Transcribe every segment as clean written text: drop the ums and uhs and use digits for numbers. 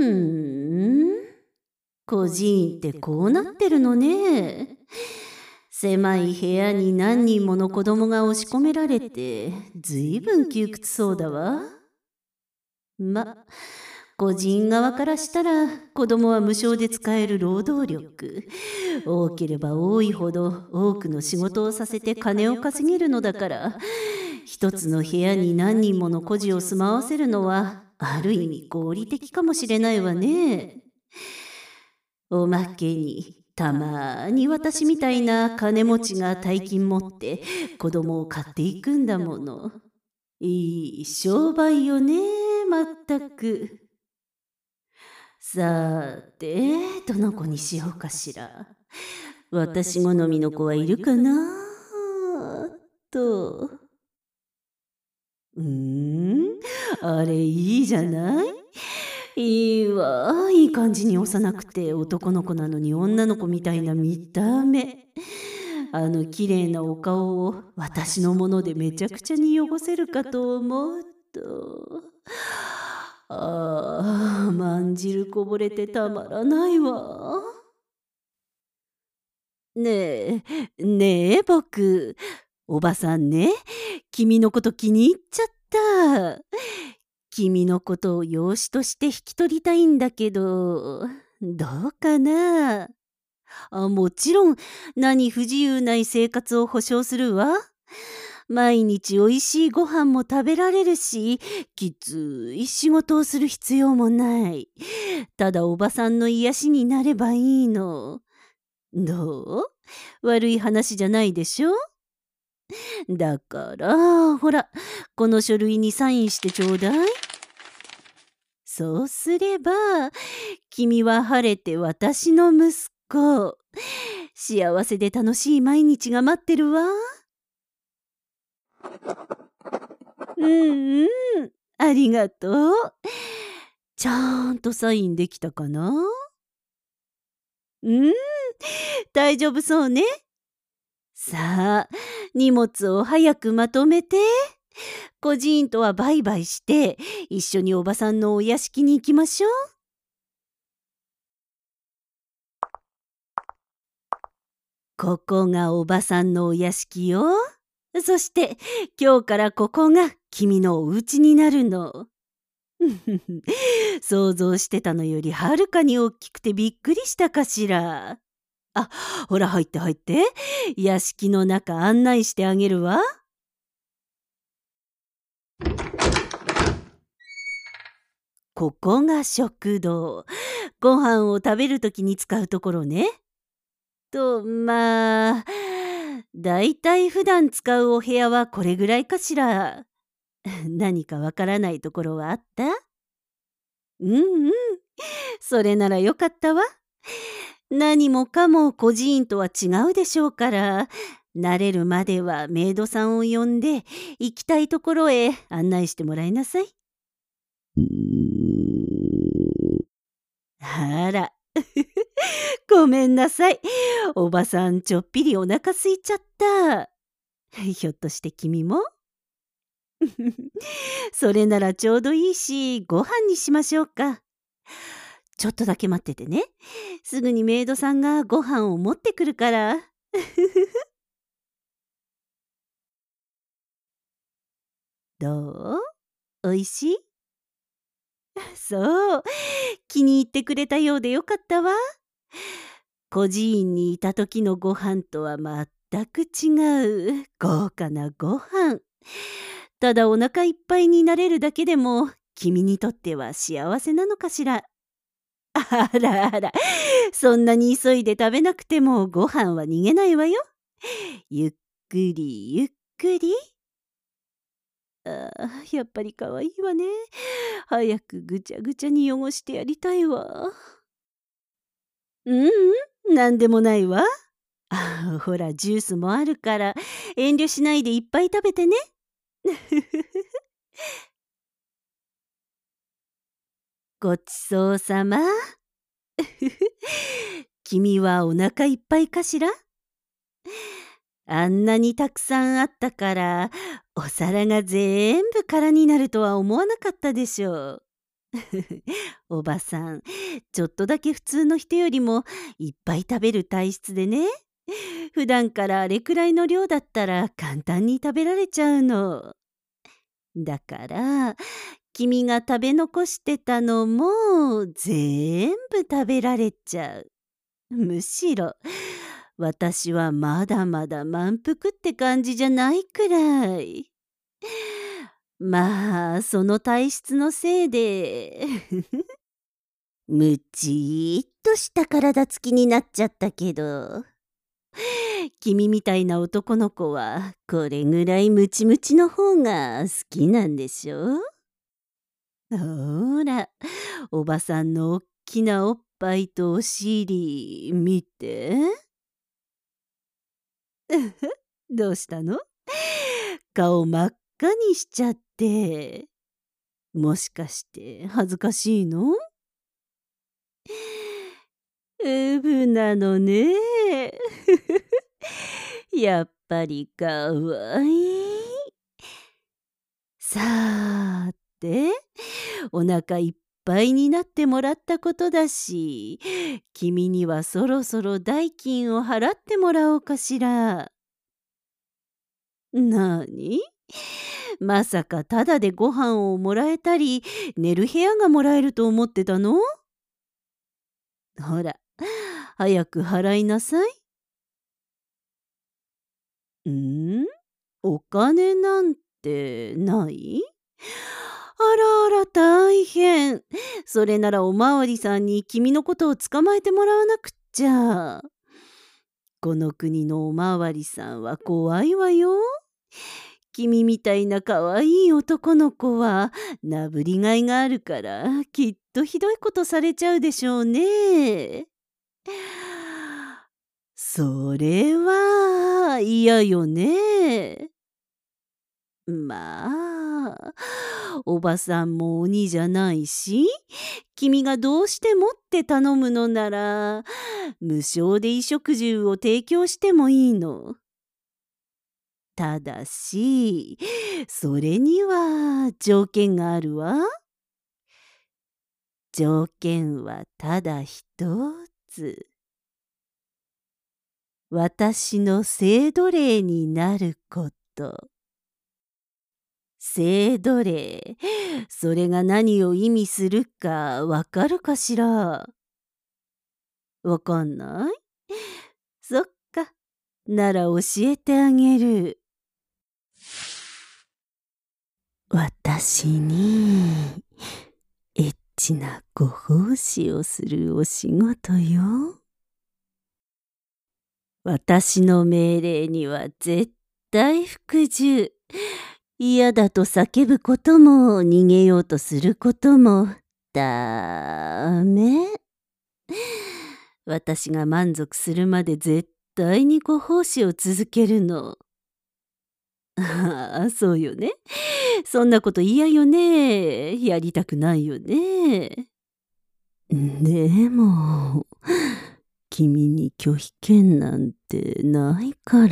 ふーん。孤児院ってこうなってるのね。狭い部屋に何人もの子供が押し込められて、ずいぶん窮屈そうだわ。孤児院側からしたら、子供は無償で使える労働力。多ければ多いほど多くの仕事をさせて金を稼げるのだから、一つの部屋に何人もの孤児を住まわせるのは、ある意味合理的かもしれないわね。おまけに、たまに私みたいな金持ちが大金持って子供を買っていくんだもの。いい商売よね、まったく。さて、どの子にしようかしら。私好みの子はいるかなと。あれいいじゃない？いいわ、いい感じに幼くて男の子なのに女の子みたいな見た目。あの綺麗なお顔を私のものでめちゃくちゃに汚せるかと思うと。まんじるこぼれてたまらないわ。ね僕。おばさんね、君のこと気に入っちゃった。君のことを養子として引き取りたいんだけど、どうかな？もちろん、何不自由ない生活を保証するわ。毎日おいしいご飯も食べられるし、きつい仕事をする必要もない。ただおばさんの癒しになればいいの。どう？悪い話じゃないでしょ？だから、ほら、この書類にサインしてちょうだい。そうすれば、君は晴れて私の息子。幸せで楽しい毎日が待ってるわ。ありがとう。ちゃんとサインできたかな？大丈夫そうね。さあ、荷物を早くまとめて。孤児院とはバイバイして、一緒におばさんのお屋敷に行きましょう。ここがおばさんのお屋敷よ。そして、今日からここが君のお家になるの。想像してたのよりはるかに大きくてびっくりしたかしら。ほら入って入って。屋敷の中案内してあげるわ。ここが食堂。ご飯を食べるときに使うところね。だいたい普段使うお部屋はこれぐらいかしら。何かわからないところはあった？それならよかったわ。何もかも孤児院とは違うでしょうから、慣れるまではメイドさんを呼んで、行きたいところへ案内してもらいなさい。あら、ごめんなさい。おばさんちょっぴりお腹空いちゃった。ひょっとして君も？それならちょうどいいし、ご飯にしましょうか。ちょっとだけ待っててね。すぐにメイドさんがご飯を持ってくるから。どう？おいしい？そう。気に入ってくれたようでよかったわ。孤児院にいた時のご飯とは全く違う豪華なご飯。ただお腹いっぱいになれるだけでも君にとっては幸せなのかしら。あらあら、そんなに急いで食べなくてもご飯は逃げないわよ。ゆっくりゆっくり。やっぱり可愛いわね。早くぐちゃぐちゃに汚してやりたいわ。なんでもないわ。ほら、ジュースもあるから、遠慮しないでいっぱい食べてね。ごちそうさま。君はお腹いっぱいかしら？あんなにたくさんあったから、お皿が全部空になるとは思わなかったでしょう。 おばさん、ちょっとだけ普通の人よりもいっぱい食べる体質でね。普段からあれくらいの量だったら簡単に食べられちゃうの。だから、君が食べ残してたのも全部食べられちゃう。むしろ、私はまだまだ満腹って感じじゃないくらい。まあ、その体質のせいで、むちっとした体つきになっちゃったけど、君みたいな男の子はこれぐらいムチムチの方が好きなんでしょ？ほら、おばさんのおっきなおっぱいとお尻見て。どうしたの？顔真っ赤にしちゃって。もしかして恥ずかしいの？ウブなのね。やっぱりかわいい。さーて、お腹いっぱいになってもらったことだし、君にはそろそろ代金を払ってもらおうかしら。なに？まさかタダでご飯をもらえたり、寝る部屋がもらえると思ってたの？ほら、早く払いなさい。お金なんてない？あらあら大変。それならおまわりさんに君のことを捕まえてもらわなくっちゃ。この国のおまわりさんは怖いわよ。君みたいな可愛い男の子はなぶりがいがあるからきっとひどいことされちゃうでしょうね。それは嫌よね。まあ、おばさんも鬼じゃないし、君がどうしてもって頼むのなら、無償で衣食住を提供してもいいの。ただし、それには条件があるわ。条件はただ一つ。私の性奴隷になること。性奴隷、それが何を意味するかわかるかしら？わかんない？そっか。なら教えてあげる。私にエッチなご奉仕をするお仕事よ。私の命令には絶対服従。嫌だと叫ぶことも逃げようとすることもダメ。私が満足するまで絶対にご奉仕を続けるの。ああ、そうよね。そんなこと嫌よね。やりたくないよね。でも、君に拒否権なんてないから。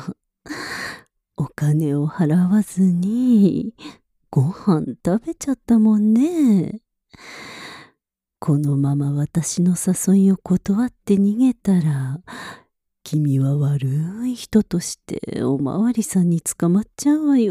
お金を払わずにご飯食べちゃったもんね。このまま私の誘いを断って逃げたら、君は悪い人としておまわりさんに捕まっちゃうわよ。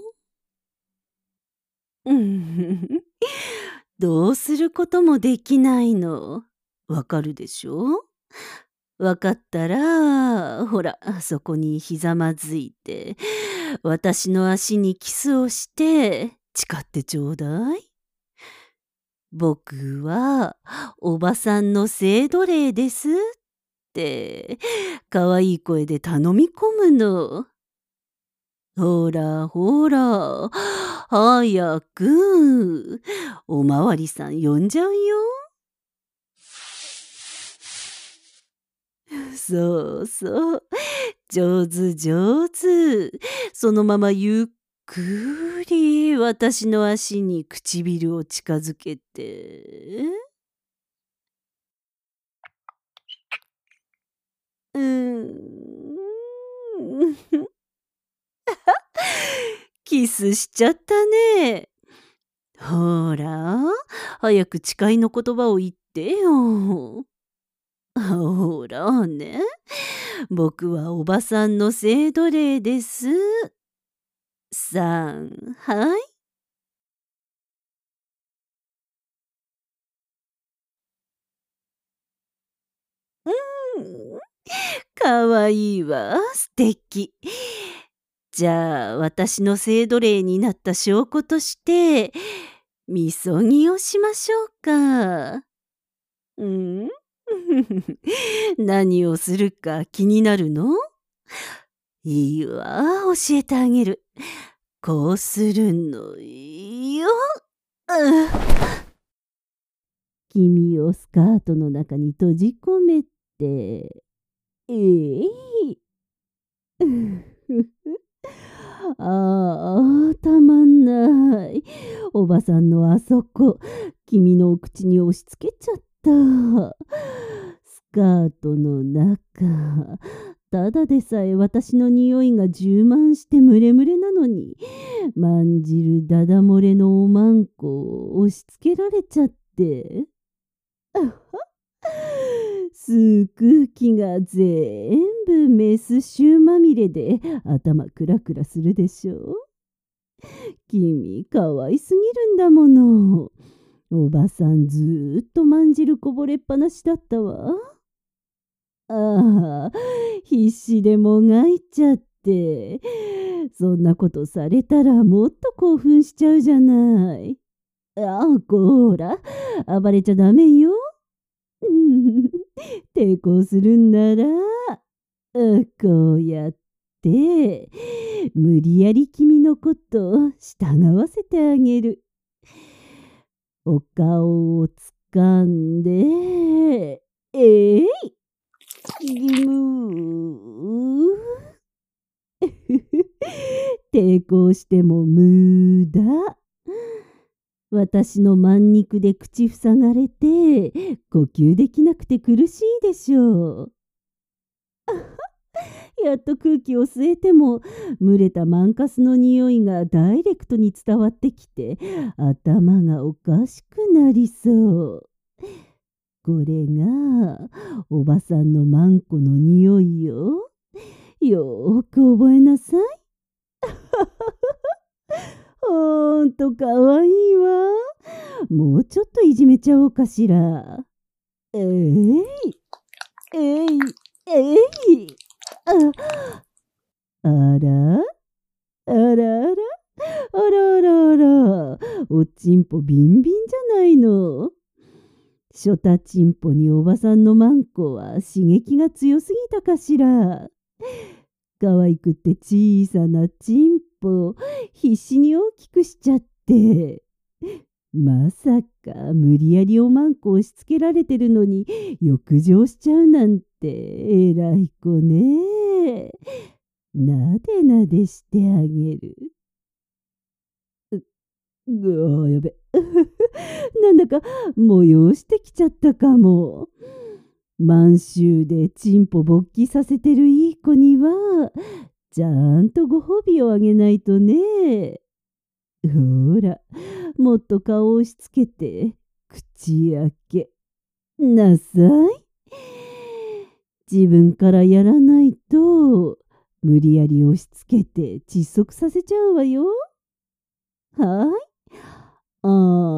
どうすることもできないの。わかるでしょ？わかったら、ほら、そこにひざまずいて、私の足にキスをして、誓ってちょうだい。僕は、おばさんの性奴隷ですって、かわいい声で頼み込むの。ほらほら、早く、おまわりさん呼んじゃうよ。そうそう。上手上手。そのままゆっくり私の足に唇を近づけて。うーん。キスしちゃったね。ほら、 早く誓いの言葉を言ってよ。ほらね、僕はおばさんの性奴隷です。はい。うん、かわいいわ、素敵。じゃあ、私の性奴隷になった証拠として、みそぎをしましょうか。うん？何をするか気になるの？いいわ、教えてあげる。こうするのよ。うん。君をスカートの中に閉じ込めて、えい。ああ、たまんない。おばさんのあそこ、君のお口に押し付けちゃった。スカートの中、ただでさえ私の匂いが充満してムレムレなのに、まんじるダダ漏れのおまんこを押し付けられちゃって。吸う空気が全部メス臭まみれで頭クラクラするでしょ。君かわいすぎるんだもの。おばさんずーっとまんじるこぼれっぱなしだったわ。ああ、必死でもがいちゃって。そんなことされたらもっと興奮しちゃうじゃない。ああ、こら、暴れちゃダメよ。抵抗するんなら、こうやって、無理やり君のことを従わせてあげる。お顔をつかんで、ぎむ抵抗しても無駄。私のまん肉で口塞がれて、呼吸できなくて苦しいでしょう。やっと空気を吸えても、蒸れたマンカスの匂いがダイレクトに伝わってきて、頭がおかしくなりそう。これが、おばさんのマンコの匂いよ。よーく覚えなさい。ほんとかわいいわ。もうちょっといじめちゃおうかしら。えい、えい、えい。あ、あらあらあら、あらあらあら、おちんぽビンビンじゃないの。ショタチンポにおばさんのマンコは刺激が強すぎたかしら。可愛くて小さなチンポ、必死に大きくしちゃって。まさか無理やりおまんこ押し付けられてるのに浴場しちゃうなんて偉い子ね。なでなでしてあげる。やべ。なんだか催してきちゃったかも。満州でチンポ勃起させてるいい子には、ちゃんとご褒美をあげないとね。ほら、もっと顔を押し付けて、口開けなさい。自分からやらないと、無理やり押し付けて窒息させちゃうわよ。はい。あ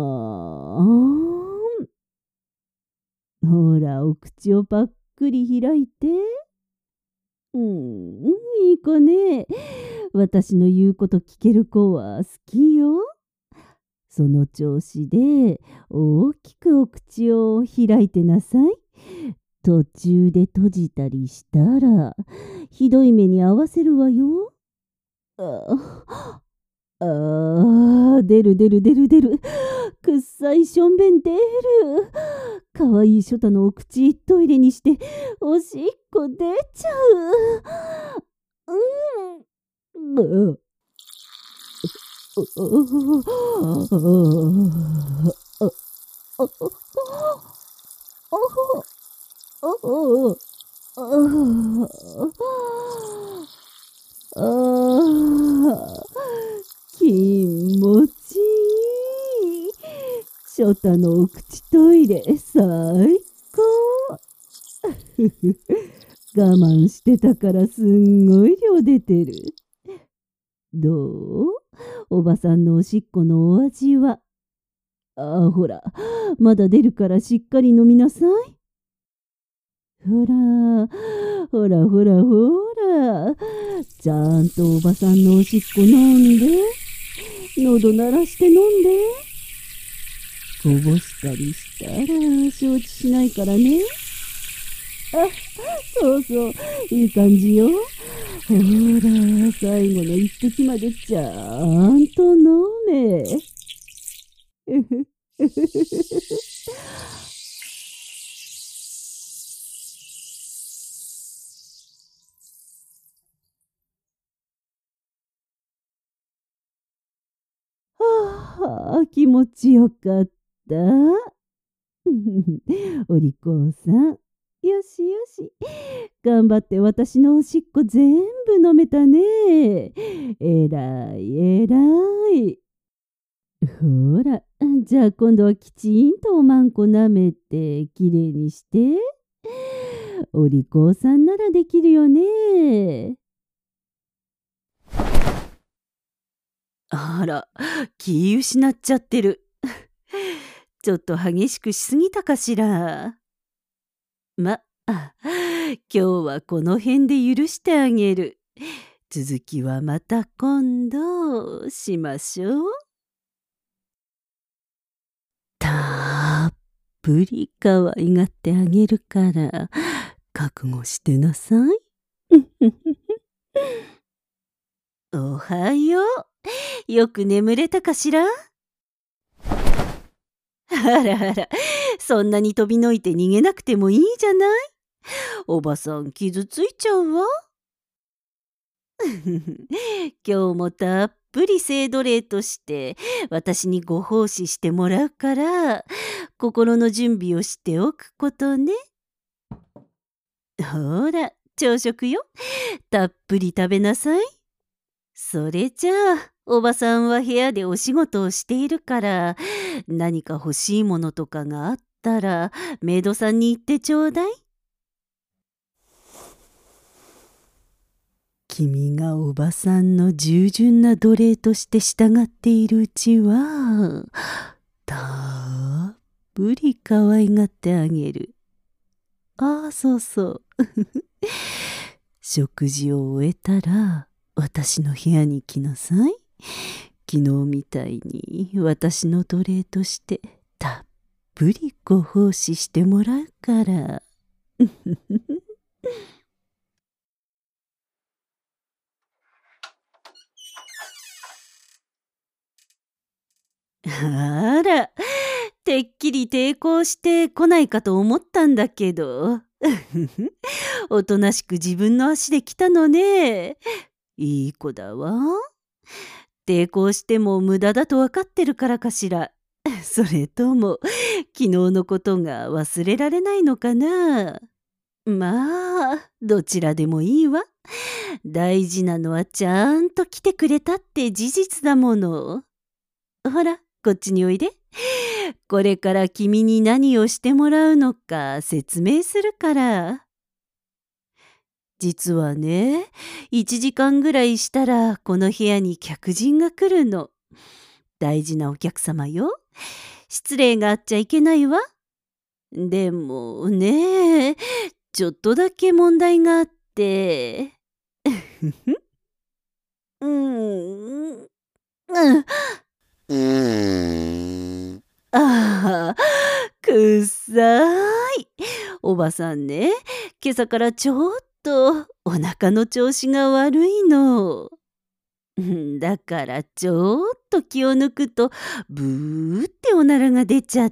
ーん。ほら、お口をぱっくり開いて。いい子ね。私の言うこと聞ける子は好きよ。その調子で大きくお口を開いてなさい。途中で閉じたりしたらひどい目に遭わせるわよ。出る出る出る出る。くっさいしょんべん出る。かわいいショタのお口トイレにしておしっこ出ちゃう。気持ちいい。 ショタのお口トイレ、最高。我慢してたからすんごい量出てる。どう？おばさんのおしっこのお味は。ほら、まだ出るからしっかり飲みなさい。ほら、ほらほらほら。ちゃんとおばさんのおしっこ飲んで。喉鳴らして飲んで。こぼしたりしたら承知しないからね。そうそう、いい感じよ。ほら、最後の一滴までちゃんと飲め。はあ、気持ちよかった。お利口さん。よしよし。頑張って私のおしっこ全部飲めたね。えらいえらい。ほら、じゃあ今度はきちんとおまんこ舐めてきれいにして。お利口さんならできるよね。あら、気失っちゃってる。ちょっと激しくしすぎたかしら。今日はこの辺で許してあげる。続きはまた今度しましょう。たっぷり可愛がってあげるから覚悟してなさい。おはよう。よく眠れたかしら？あらあら、そんなに飛びのいて逃げなくてもいいじゃない。おばさん傷ついちゃうわ。今日もたっぷり性奴隷として私にご奉仕してもらうから心の準備をしておくことね。ほら、朝食よ。たっぷり食べなさい。それじゃあ、おばさんは部屋でお仕事をしているから、何か欲しいものとかがあったら、メイドさんに言ってちょうだい。君がおばさんの従順な奴隷として従っているうちは、たっぷり可愛がってあげる。そうそう。食事を終えたら、私の部屋に来なさい。昨日みたいに私の奴隷としてたっぷりご奉仕してもらうから。あら、てっきり抵抗して来ないかと思ったんだけど。おとなしく自分の足で来たのね。いい子だわ。抵抗しても無駄だと分かってるからかしら。それとも昨日のことが忘れられないのかな。まあ、どちらでもいいわ。大事なのはちゃんと来てくれたって事実だもの。ほら、こっちにおいで。これから君に何をしてもらうのか説明するから。実はね、1時間ぐらいしたらこの部屋に客人が来るの。大事なお客様よ。失礼があっちゃいけないわ。でもね、ちょっとだけ問題があって。うん。くっさい。おばさんね、今朝からちょっとお腹の調子が悪いの。だからちょっと気を抜くとブーっておならが出ちゃって。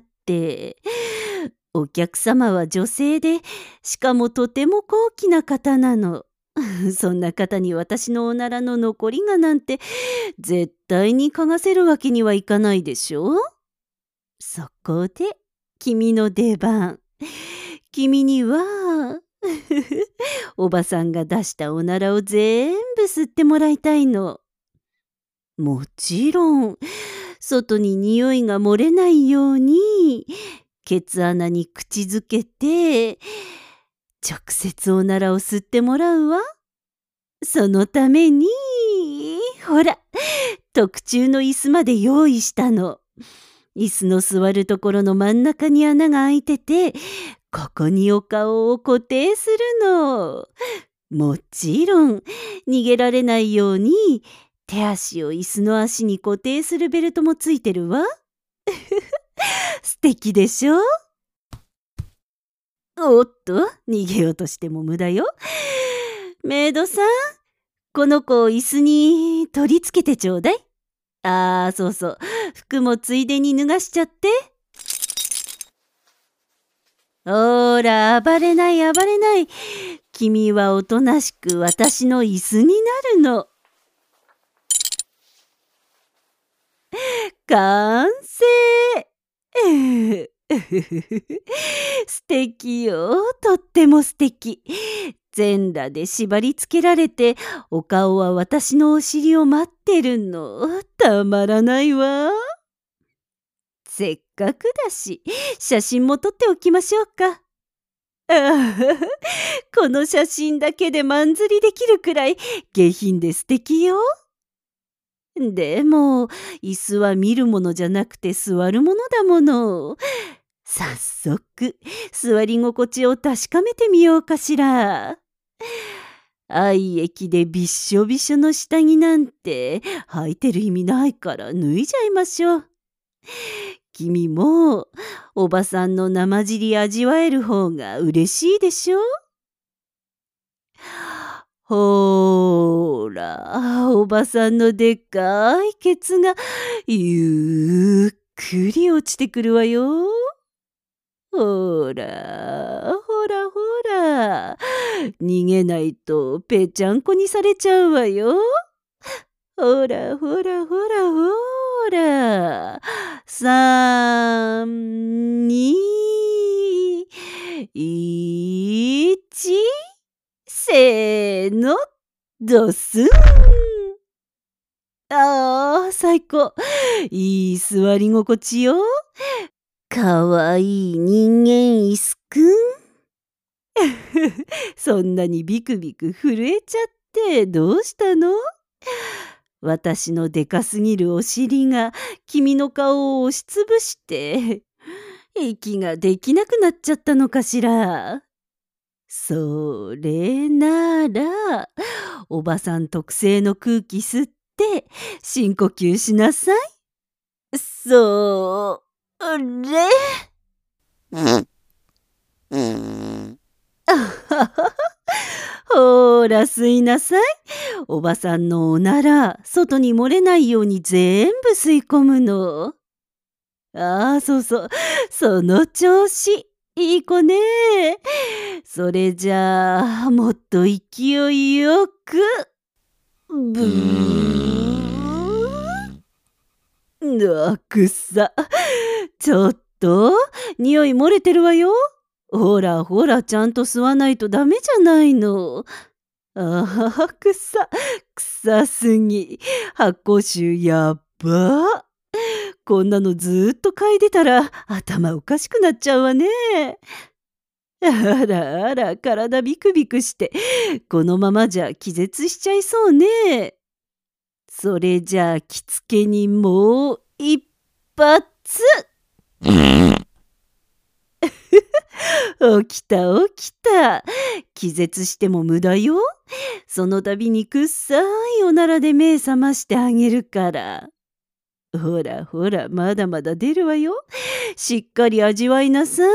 お客様は女性で、しかもとても高貴な方なの。そんな方に私のおならの残りがなんて絶対に嗅がせるわけにはいかないでしょ。そこで君の出番。君にはおばさんが出したおならを全部吸ってもらいたいの。もちろん外に匂いが漏れないように、ケツ穴に口づけて、直接おならを吸ってもらうわ。そのために、ほら、特注の椅子まで用意したの。椅子の座るところの真ん中に穴が開いてて、ここにお顔を固定するの。もちろん、逃げられないように、手足を椅子の足に固定するベルトもついてるわ。素敵でしょ？おっと、逃げようとしても無駄よ。メイドさん、この子を椅子に取り付けてちょうだい。そうそう。服もついでに脱がしちゃって。ほら、暴れない暴れない。君はおとなしく私の椅子になるの。完成。素敵よ。とっても素敵。全裸で縛り付けられて、お顔は私のお尻を待ってるの。たまらないわ。せっかくだし、写真も撮っておきましょうか。この写真だけでマン釣りできるくらい下品で素敵よ。でも、椅子は見るものじゃなくて座るものだもの。早速、座り心地を確かめてみようかしら。愛液でびっしょびしょの下着なんて履いてる意味ないから脱いじゃいましょう。君もおばさんの生尻味わえる方が嬉しいでしょ？ほーら、おばさんのでっかいケツがゆっくり落ちてくるわよ。ほら、ほらほら。逃げないとぺちゃんこにされちゃうわよ。ほらほらほらほら。3、2、1、せーの、ドスン。最高。いい座り心地よ。かわいい人間椅子くん。そんなにビクビク震えちゃってどうしたの？私のでかすぎるお尻が君の顔を押しつぶして息ができなくなっちゃったのかしら。それならおばさん特製の空気吸って深呼吸しなさい。それ。ほーら吸いなさい。おばさんのおなら外に漏れないように全部吸い込むの。そうそう、その調子。いい子ね。それじゃあもっと勢いよくブー。くっさ。ちょっと匂い漏れてるわよ。ほらほら、ちゃんと吸わないとダメじゃないの。臭すぎ。発酵臭やっば。こんなのずーっと嗅いでたら頭おかしくなっちゃうわね。あらあら、体ビクビクして、このままじゃ気絶しちゃいそうね。それじゃあ着付けにもう一発。起きた起きた。気絶しても無駄よ。その度にくっさいおならで目覚ましてあげるから。ほらほら、まだまだ出るわよ。しっかり味わいなさい。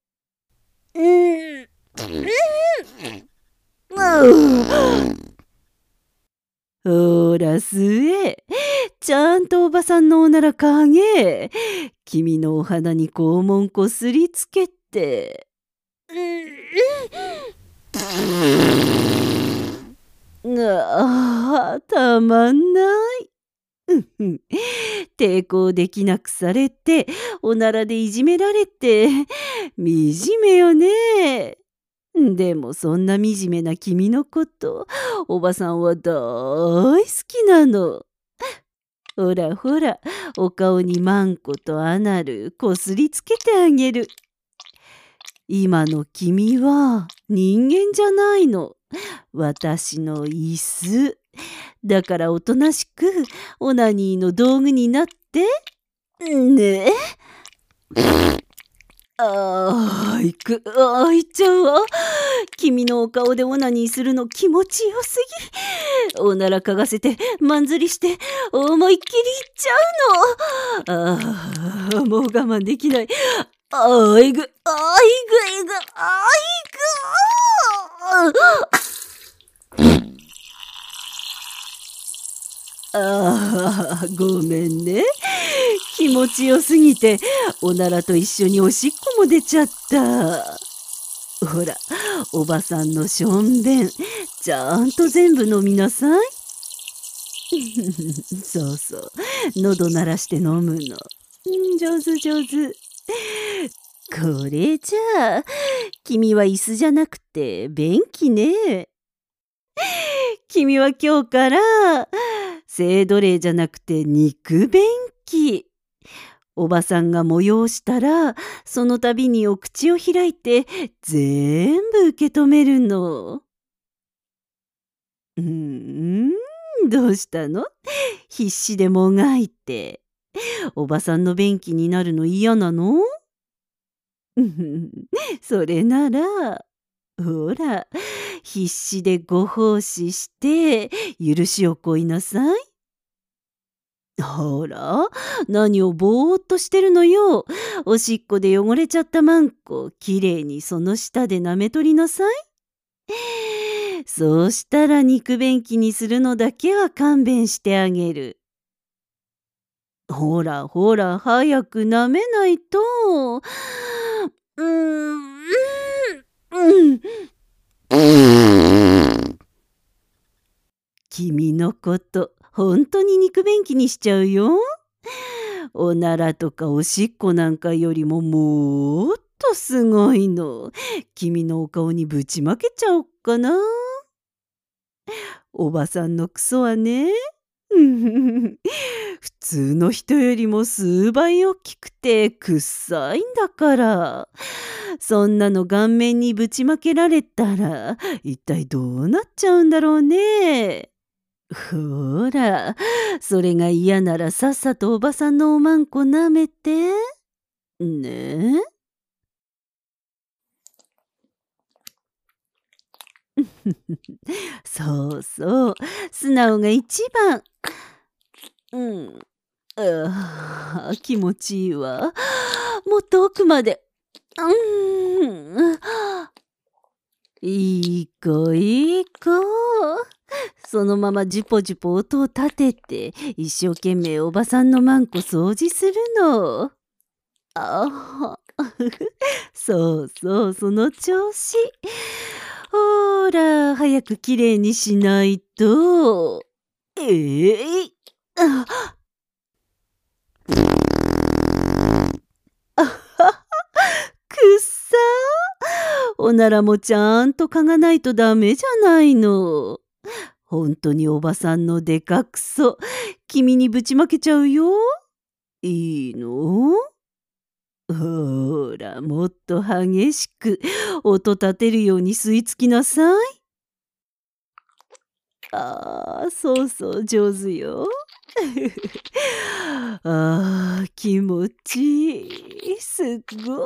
ほら吸え。ちゃんとおばさんのおならかげ。君のお鼻に肛門こすりつけて。たまんない。抵抗できなくされて、おならでいじめられて、惨めよね。でもそんな惨めな君のこと、おばさんは大好きなの。 ほらほら、お顔にマンコとアナルこすりつけてあげる。今の君は人間じゃないの。私の椅子。だからおとなしくオナニーの道具になって。ねえ。行っちゃうわ。君のお顔でオナニーするの気持ちよすぎ。おならかがせて、まんずりして、思いっきりいっちゃうの。もう我慢できない。えぐ。ごめんね。気持ちよすぎて、おならと一緒におしっこも出ちゃった。ほら、おばさんのしょんべん、ちゃんと全部飲みなさい。そうそう、喉鳴らして飲むの。上手上手。これじゃあ、君は椅子じゃなくて便器ね。君は今日から、性奴隷じゃなくて肉便器。おばさんが催したら、その度にお口を開いて、全部受け止めるの。どうしたの？必死でもがいて。おばさんの便器になるの嫌なの？それなら、ほら、必死でご奉仕して、許しをこいなさい。ほら、何をぼーっとしてるのよ。おしっこで汚れちゃったマンコ、きれいにその下で舐めとりなさい。そうしたら肉便器にするのだけは勘弁してあげる。ほらほら、早く舐めないと。君のこと本当に肉便器にしちゃうよ。おならとかおしっこなんかよりももっとすごいの。君のお顔にぶちまけちゃおっかな。おばさんのクソはね、普通の人よりも数倍大きくてくっさいんだから。そんなの顔面にぶちまけられたら一体どうなっちゃうんだろうね。ほら、それが嫌ならさっさとおばさんのおまんこ舐めて。ねえ。そうそう、素直が一番。気持ちいいわ。もっと奥まで。いい子いい子。そのままジュポジュポ音を立てて、一生懸命おばさんのマンコ掃除するの。そうそう、その調子。ほら、早くきれいにしないと。くっさー。おならもちゃんと嗅がないとダメじゃないの。本当におばさんのでかくそ、君にぶちまけちゃうよ。いいの？ほら、もっと激しく音立てるように吸い付きなさい。そうそう、上手よ。気持ちいい。すっご。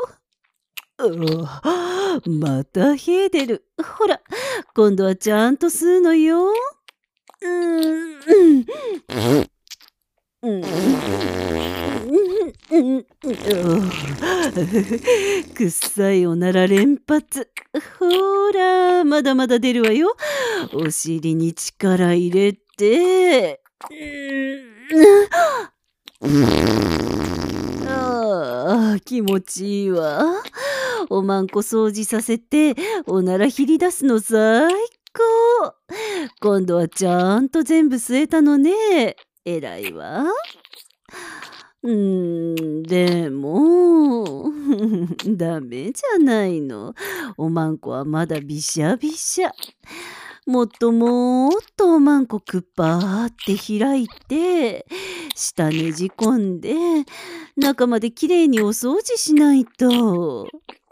また冷えてる。ほら、今度はちゃんと吸うのよ。くっさいおなら連発。ほら、まだまだ出るわよ。お尻に力入れて。気持ちいいわ。おまんこ掃除させて、おならひり出すの最高。今度はちゃんと全部吸えたのね。えらいわ。でも、ダメじゃないの。おまんこはまだびしゃびしゃ。 もっともっとおまんこくっぱーって開いて、下ねじ込んで、中まできれいにお掃除しないと。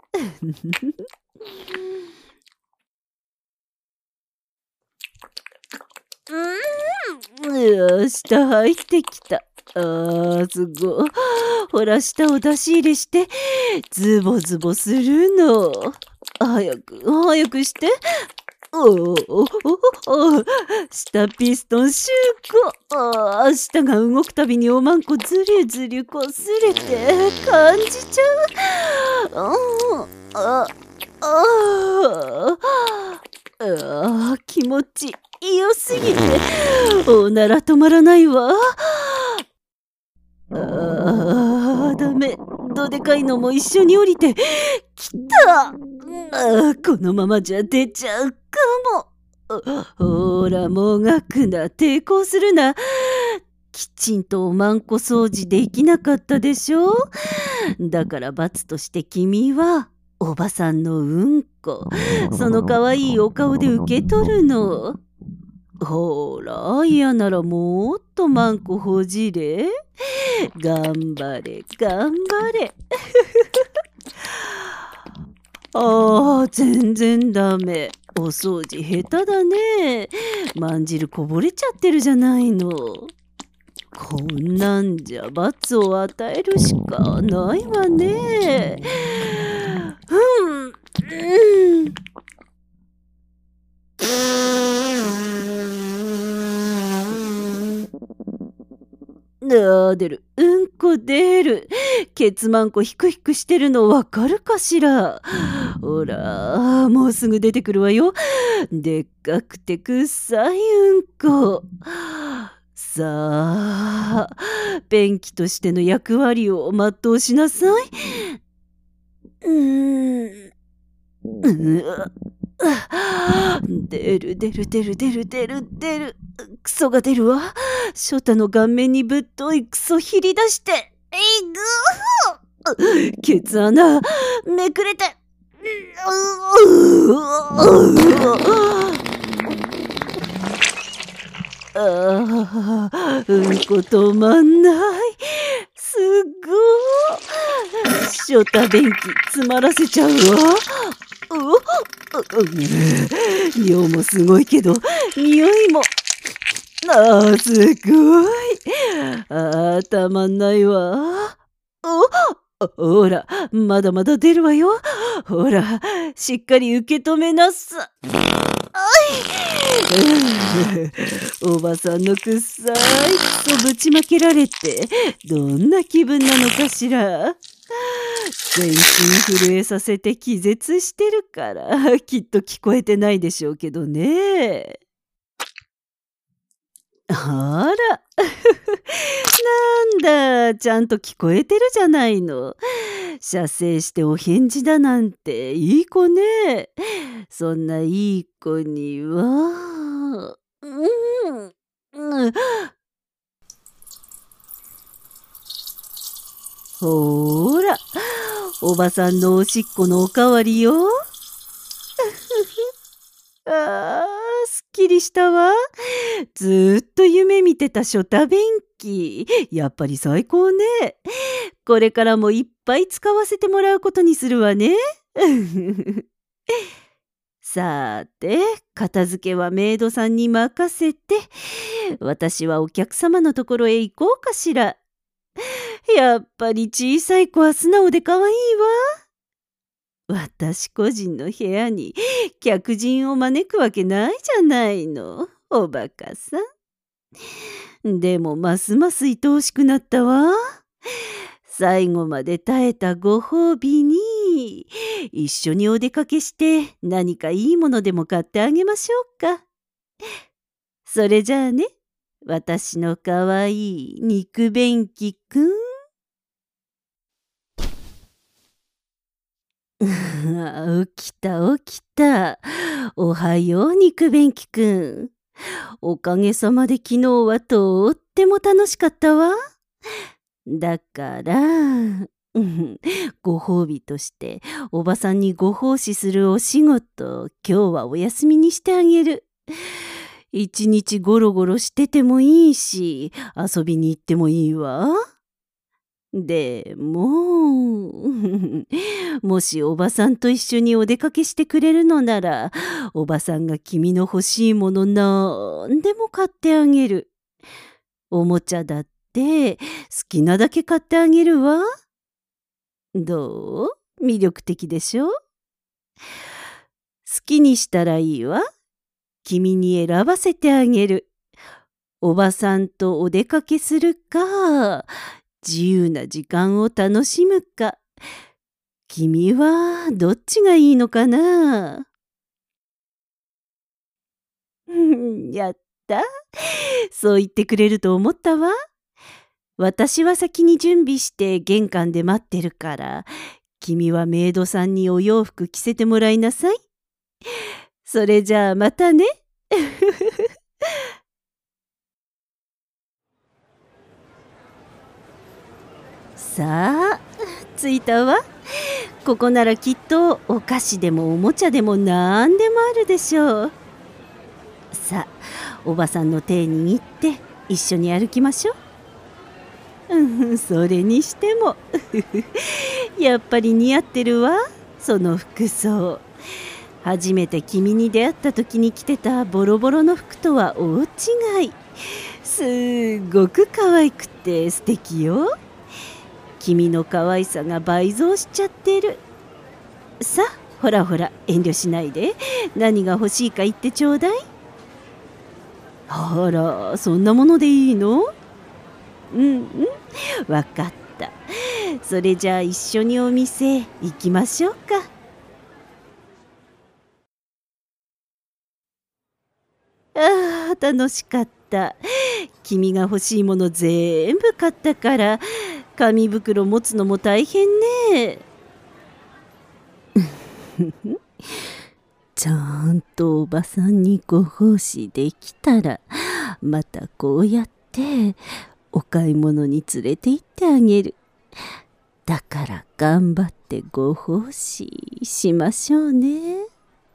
下入ってきた。すごい。ほら、下を出し入れして、ズボズボするの。早くして。下ピストンシューコ。下が動くたびにおまんこずりずりこすれて感じちゃう。気持ち良すぎておなら止まらないわ。ダメ。どでかいのも一緒に降りてきた。このままじゃ出ちゃうかも。ほら、もがくな、抵抗するな。きちんとおまんこ掃除できなかったでしょ。だから罰として君はおばさんのうんこ、そのかわいいお顔で受け取るの。ほら、嫌ならもっとまんこほじれ。頑張れ。全然ダメ。お掃除下手だね。まんじるこぼれちゃってるじゃないの。こんなんじゃ罰を与えるしかないわね。出る。うんこ出る。ケツマンコヒクヒクしてるのわかるかしら。ほら、もうすぐ出てくるわよ。でっかくて臭いうんこ。さあ、便器としての役割を全うしなさい。出る。クソが出るわ。ショタの顔面にぶっといクソひり出して。ケツ穴めくれて。うんこ止まんない。すごい。ショタ便器詰まらせちゃうわ。量もすごいけど匂いもすごい。たまんないわ。ほら、まだまだ出るわよ。ほら、しっかり受け止めなさ。おばさんのくっさいクソぶちまけられてどんな気分なのかしら。全身震えさせて気絶してるからきっと聞こえてないでしょうけどね。あらなんだ、ちゃんと聞こえてるじゃないの。射精してお返事だなんていい子ね。そんないい子にはほら、おばさんのおしっこのおかわりよ。すっきりしたわ。ずーっと夢見てたショタ便器。やっぱり最高ね。これからもいっぱい使わせてもらうことにするわね。さて、片付けはメイドさんに任せて、私はお客様のところへ行こうかしら。やっぱり小さい子は素直で可愛いわ。私個人の部屋に客人を招くわけないじゃないの。おバカさん。でもますます愛おしくなったわ。最後まで耐えたご褒美に一緒にお出かけして何かいいものでも買ってあげましょうか。それじゃあね、私のかわいい肉便器くん。起きた。おはよう、肉便器くん。おかげさまで昨日はとっても楽しかったわ。だから、ご褒美としておばさんにご奉仕するお仕事、今日はお休みにしてあげる。 一日ゴロゴロしててもいいし、遊びに行ってもいいわ。でも、もしおばさんと一緒にお出かけしてくれるのなら、おばさんが君の欲しいものなんでも買ってあげる。おもちゃだって好きなだけ買ってあげるわ。どう？魅力的でしょ？好きにしたらいいわ。君に選ばせてあげる。おばさんとお出かけするか、自由な時間を楽しむか。君はどっちがいいのかな？やった。そう言ってくれると思ったわ。私は先に準備して玄関で待ってるから、君はメイドさんにお洋服着せてもらいなさい。それじゃあまたね。さあ、着いたわ。ここならきっとお菓子でもおもちゃでもなんでもあるでしょう。さあ、おばさんの手握って一緒に歩きましょう。それにしてもやっぱり似合ってるわ、その服装。初めて君に出会った時に着てたボロボロの服とは大違い。すっごく可愛くて素敵よ。君の可愛さが倍増しちゃってる。さあ、ほらほら、遠慮しないで。何が欲しいか言ってちょうだい。あら、そんなものでいいの？わかった。それじゃあ一緒にお店行きましょうか。楽しかった。君が欲しいもの全部買ったから、紙袋持つのも大変ね。ちゃんとおばさんにご奉仕できたら、またこうやってお買い物に連れて行ってあげる。だから頑張ってご奉仕しましょうね。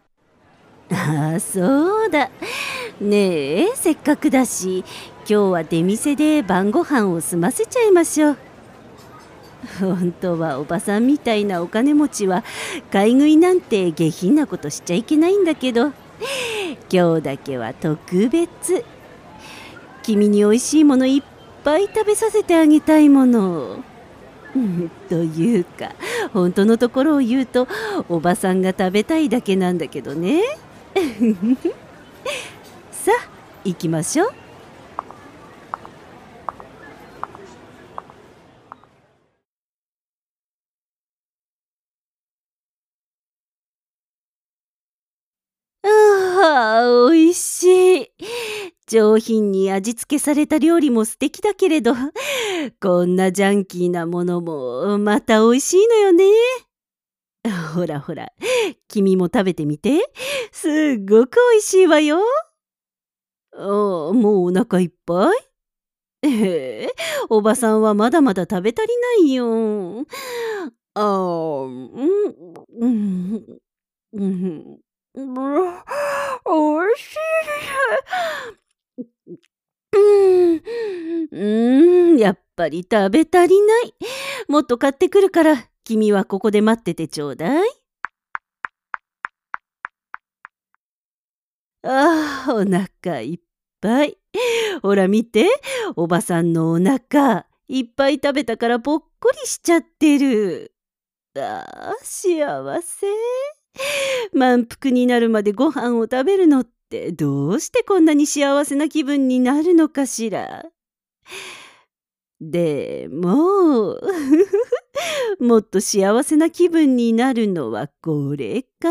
そうだ。ねえ、せっかくだし、今日は出店で晩ご飯を済ませちゃいましょう。本当はおばさんみたいなお金持ちは買い食いなんて下品なことしちゃいけないんだけど、今日だけは特別。君においしいものいっぱい食べさせてあげたいもの。というか、本当のところを言うと、おばさんが食べたいだけなんだけどね。さあ、行きましょう。おいしい。上品に味付けされた料理も素敵だけれど、こんなジャンキーなものもまた美味しいのよね。ほらほら、君も食べてみて。すっごく美味しいわよ。もうお腹いっぱい？おばさんはまだまだ食べ足りないよ。うん、うん、おいしいです。やっぱり食べ足りない。もっと買ってくるから、君はここで待っててちょうだい。お腹いっぱい。ほら見て、おばさんのお腹、いっぱい食べたからぽっこりしちゃってる。幸せ。満腹になるまでご飯を食べるのってどうしてこんなに幸せな気分になるのかしら。でももっと幸せな気分になるのはこれから。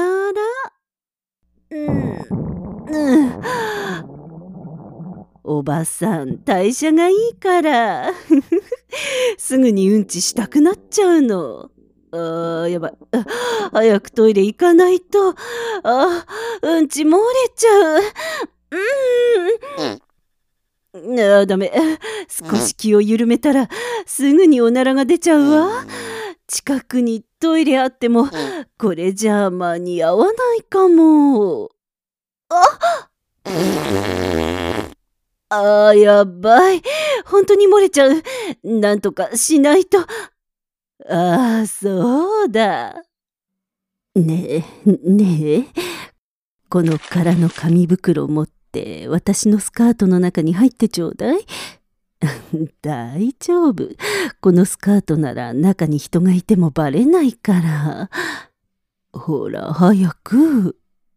おばさん代謝がいいからすぐにうんちしたくなっちゃうの。やばい。早くトイレ行かないと。うんち漏れちゃう。ダメ。少し気を緩めたらすぐにおならが出ちゃうわ。近くにトイレあってもこれじゃ間に合わないかも。 あー、やばい。本当に漏れちゃう。なんとかしないと。ああ、そうだ。ねえ、この空の紙袋を持って私のスカートの中に入ってちょうだい。大丈夫。このスカートなら中に人がいてもバレないから。ほら、早く。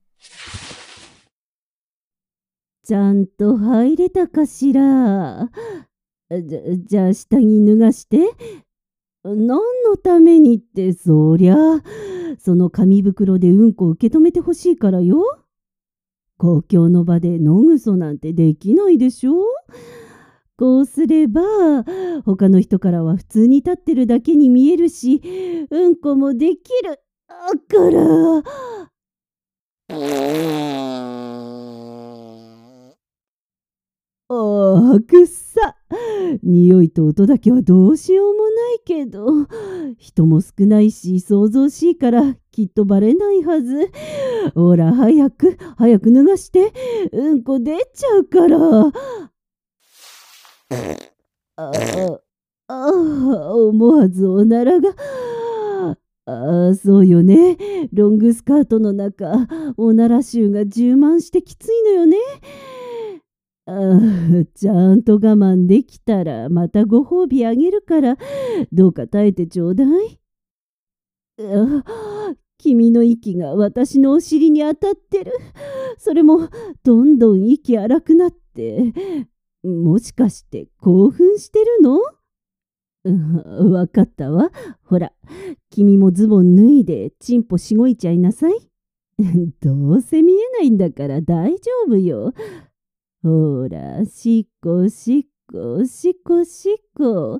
ちゃんと入れたかしら。じゃあ下着脱がして。何のためにって、そりゃ、その紙袋でうんこ受け止めてほしいからよ。公共の場で野ぐそなんてできないでしょ。こうすれば、他の人からは普通に立ってるだけに見えるし、うんこもできる。だから。ああ、くっさ。匂いと音だけはどうしようもないけど、人も少ないし騒々しいからきっとバレないはず。ほら、早く脱がして。うんこ出ちゃうから。思わずおならが。そうよね。ロングスカートの中、おなら臭が充満してきついのよね。ちゃんと我慢できたらまたご褒美あげるから、どうか耐えてちょうだい。君の息が私のお尻に当たってる。それもどんどん息荒くなって。もしかして興奮してるの？わかったわ。ほら、君もズボン脱いでチンポしごいちゃいなさい。どうせ見えないんだから大丈夫よ。ほら、しっこしっこしっこしっこ。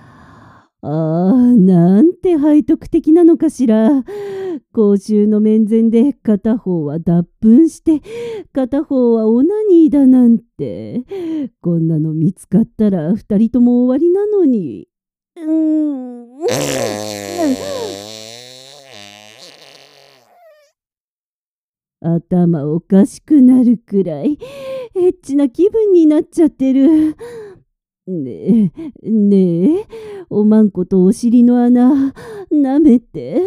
なんて背徳的なのかしら。公衆の面前で片方は脱粉して片方はオナニーだなんて。こんなの見つかったら二人とも終わりなのに。頭おかしくなるくらいエッチな気分になっちゃってる。ねえ、おまんことお尻の穴なめて。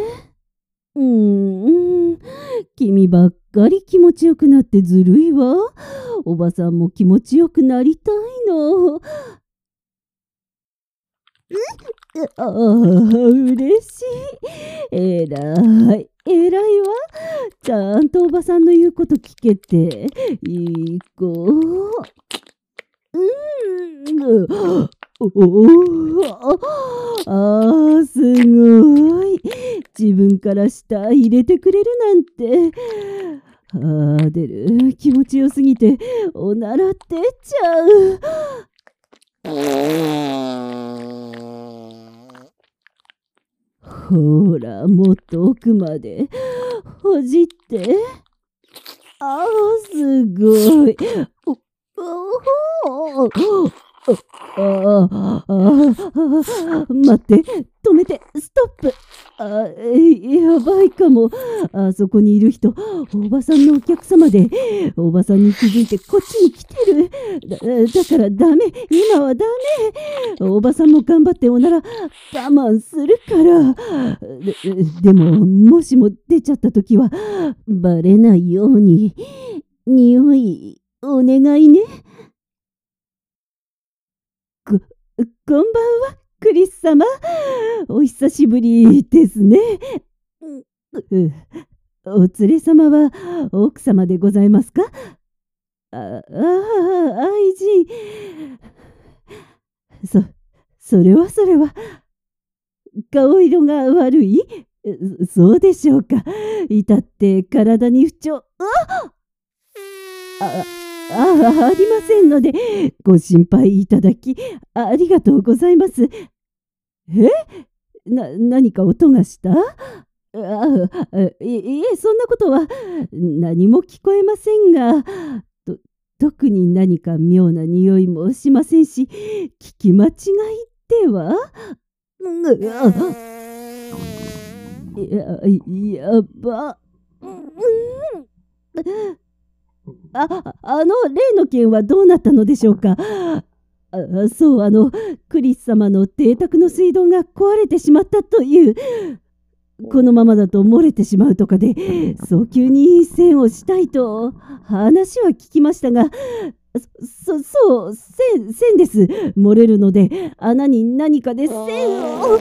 君ばっかり気持ちよくなってずるいわ。おばさんも気持ちよくなりたいの。嬉しい。えらいわ。ちゃんとおばさんの言うこと聞けて。いい子。すごい。自分から舌入れてくれるなんて。出る。気持ちよすぎて、おなら出ちゃう。ほら、もっと奥まで。ほじって。すごい。待って、止めて、ストップ。やばいかも。あそこにいる人、おばさんのお客様で、おばさんに気づいてこっちに来てる。だからダメ、今はダメ。おばさんも頑張っておなら我慢するから。でも、もしも出ちゃった時は、バレないように、匂い、お願いね。こんばんは、クリス様。お久しぶりですね。お連れ様は奥様でございますか？愛人。それは。顔色が悪い？そうでしょうか。至って体に不調。ありませんので、ご心配いただき、ありがとうございます。何か音がした？いえ、そんなことは何も聞こえませんが、特に何か妙な匂いもしませんし、聞き間違いでは？やば。 例の件はどうなったのでしょうか。そう、クリス様の邸宅の水道が壊れてしまったという。このままだと漏れてしまうとかで、早急に栓をしたいと話は聞きましたが、そう、栓です。漏れるので、穴に何かで栓を。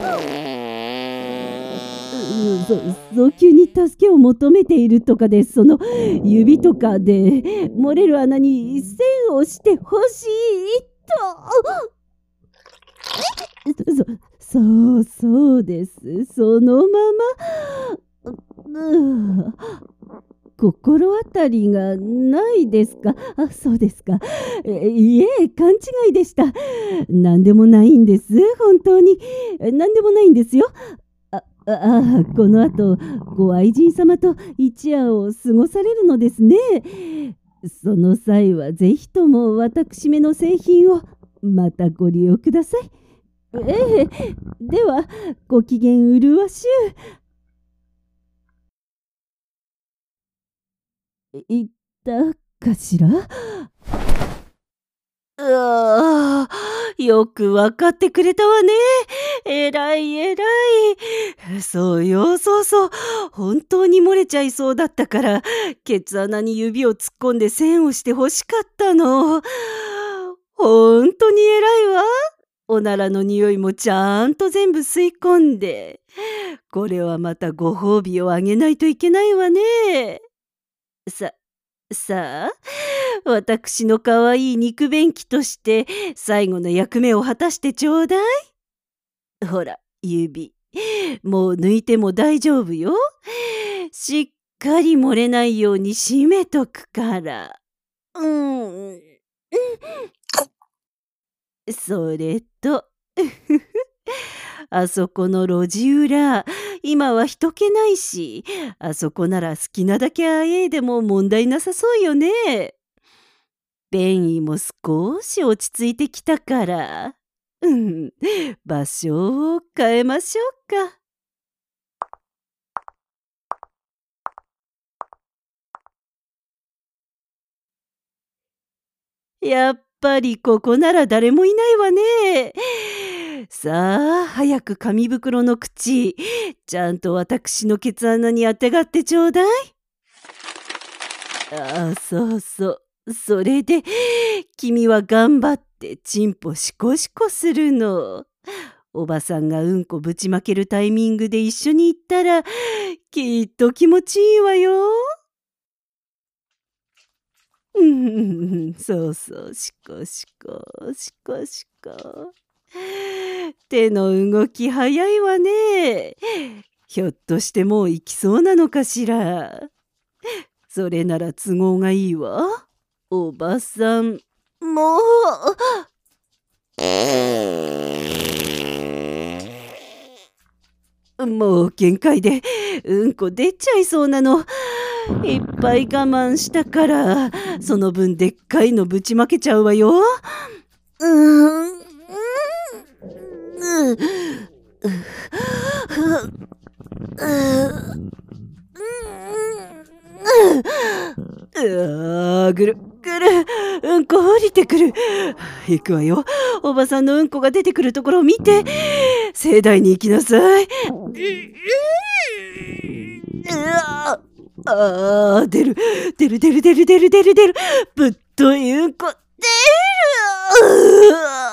早急に助けを求めているとかで、その指とかで漏れる穴に栓をしてほしいと。そうです。そのまま。心当たりがないですか。そうですか。いえ、勘違いでした。何でもないんです。本当に。何でもないんですよ。この後、ご愛人様と一夜を過ごされるのですね。その際はぜひとも私めの製品をまたご利用ください。では、ご機嫌うるわしゅう。言ったかしら。よくわかってくれたわね。えらい。そう。本当に漏れちゃいそうだったから、ケツ穴に指を突っ込んで栓をしてほしかったの。本当にえらいわ。おならの匂いもちゃんと全部吸い込んで。これはまたご褒美をあげないといけないわね。さあ、私のかわいい肉便器として最後の役目を果たしてちょうだい。ほら、指。もう抜いても大丈夫よ。しっかり漏れないように締めとくから。それと、あそこの路地裏、今は人気ないし、あそこなら好きなだけあえいでも問題なさそうよね。便意も少し落ち着いてきたから、場所を変えましょうか。やっぱりここなら誰もいないわね。さあ、早く紙袋の口、ちゃんと私のケツ穴にあてがってちょうだい。そう。それで、君は頑張ってチンポシコシコするの。おばさんがうんこぶちまけるタイミングで一緒に行ったら、きっと気持ちいいわよ。そう、シコシコ。手の動き早いわね。ひょっとしてもう行きそうなのかしら。それなら都合がいいわ。おばさん、もう限界でうんこ出ちゃいそうなの。いっぱい我慢したから、その分でっかいのぶちまけちゃうわよ。ぐる、うんこ降りてくる。行くわよ。おばさんのうんこが出てくるところを見て。盛大に行きなさい。出る。ぶっというんこ、出る。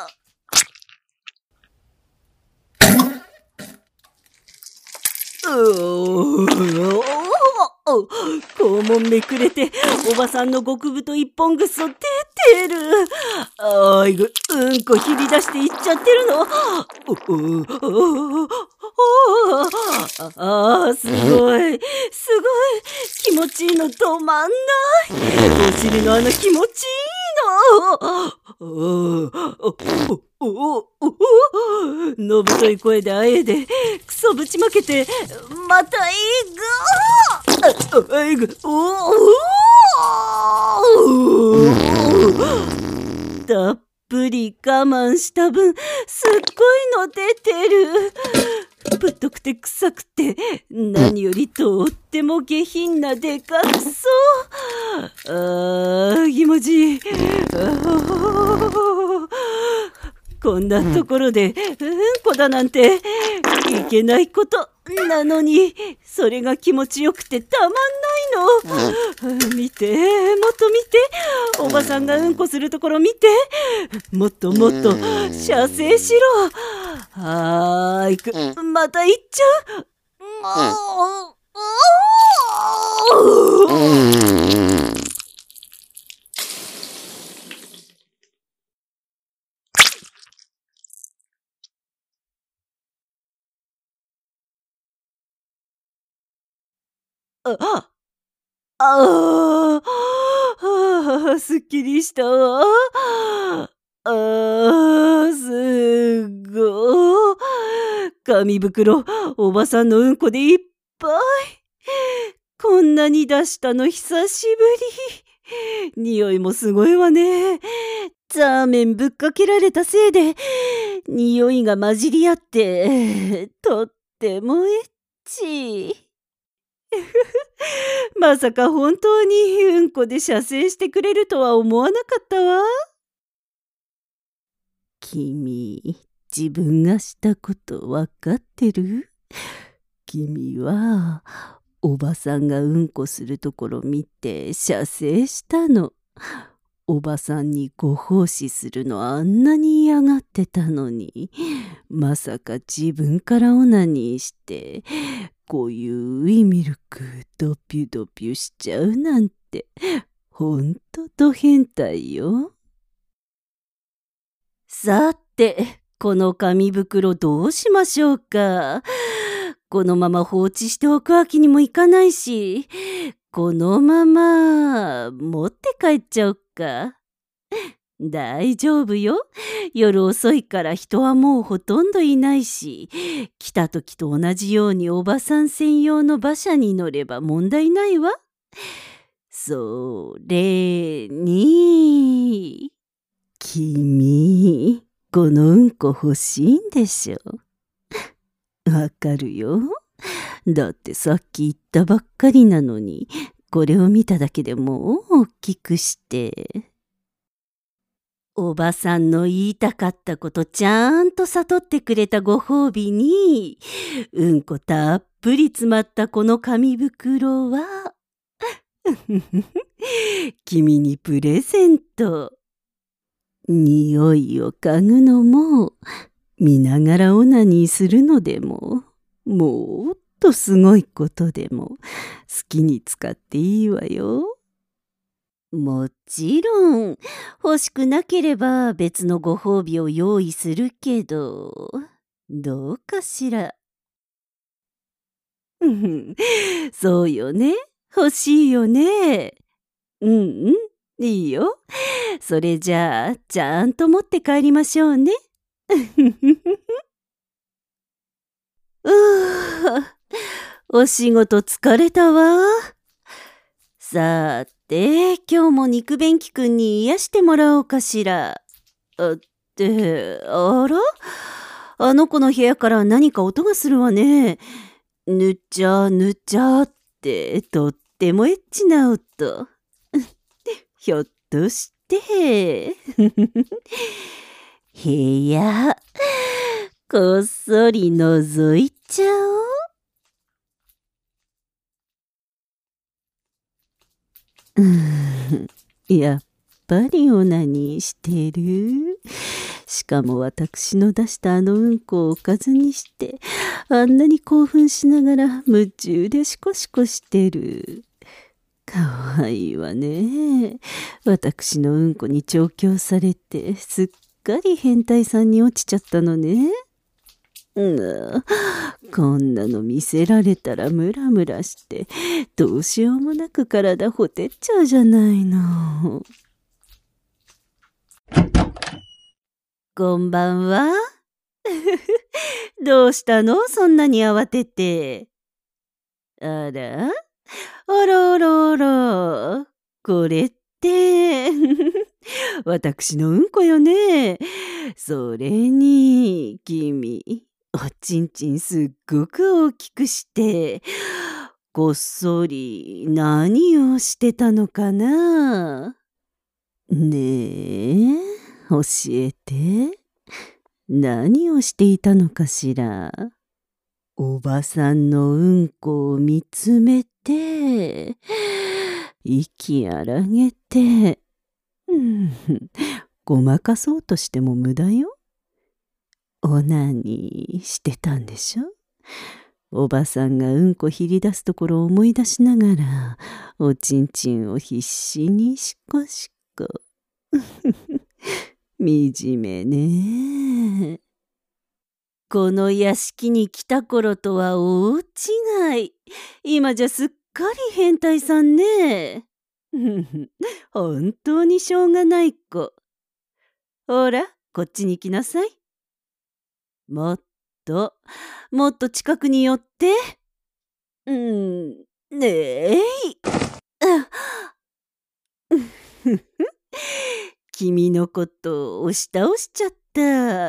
肛門めくれて、おばさんの極太一本ぐそ出てる。うんこひり出していっちゃってるの。すごい。気持ちいいの止まんない。お尻の穴気持ちいいの。のぶとい声であえで、クソぶちまけて、またたっぷり我慢した分、すっごいの出てる。 ぶっとくて臭くて、何よりとっても下品なでかくそ。気持ちいい。こんなところでうんこだなんていけないことなのに、それが気持ちよくてたまんないの。見て、もっと見て。おばさんがうんこするところ見て。もっともっと射精しろ。また行っちゃう。すっきりしたわ。すごい。紙袋、おばさんのうんこでいっぱい。こんなに出したの久しぶり。匂いもすごいわね。ザーメンぶっかけられたせいで、匂いが混じり合って、とってもエッチ。まさか本当にうんこで射精してくれるとは思わなかったわ。君、自分がしたことわかってる？君は、おばさんがうんこするところ見て射精したの。おばさんにご奉仕するのあんなに嫌がってたのに、まさか自分からオナニーして、こういういミルクドピュドピュしちゃうなんて、ほんとド変態よ。さて、この紙袋どうしましょうか。このまま放置しておくわけにもいかないし、このまま持って帰っちゃおっか。大丈夫よ。夜遅いから人はもうほとんどいないし、来た時と同じようにおばさん専用の馬車に乗れば問題ないわ。それに、君、このうんこ欲しいんでしょ。わかるよ。だってさっき言ったばっかりなのに、これを見ただけでもう大きくして。おばさんの言いたかったことちゃんと悟ってくれたご褒美に、うんこたっぷり詰まったこの紙袋は、君にプレゼント。匂いを嗅ぐのも、見ながらオナニーするのでも、もっとすごいことでも、好きに使っていいわよ。もちろん、欲しくなければ別のご褒美を用意するけど、どうかしら。そうよね。欲しいよね。いいよ。それじゃあ、ちゃんと持って帰りましょうね。お仕事疲れたわ。さて、今日も肉便器くんに癒してもらおうかしら。あら？あの子の部屋から何か音がするわね。ぬっちゃぬちゃって、とってもエッチな音。ひょっとして、部屋、こっそり覗いちゃおう。やっぱりオナニーしてる。しかも私の出したあのうんこをおかずにして、あんなに興奮しながら夢中でシコシコしてる。かわいいわね。私のうんこに調教されて、すっかり変態さんに落ちちゃったのね。こんなの見せられたらムラムラして、どうしようもなく体ほてっちゃうじゃないの。こんばんは。どうしたの？そんなに慌てて。あら？あらあらあら。これって、私のうんこよね。それに、君、 おちんちんすっごく大きくして、こっそり何をしてたのかな？ねえ、教えて。何をしていたのかしら。おばさんのうんこを見つめて、息荒げて、ごまかそうとしても無駄よ。オナニーしてたんでしょ？おばさんがうんこひり出すところを思い出しながら、おちんちんを必死にしこしこ。惨めね。この屋敷に来た頃とは大違い。今じゃすっかり変態さんね。本当にしょうがない子。ほら、こっちに来なさい。もっと近くに寄って。ねえい。君のこと押し倒しちゃった。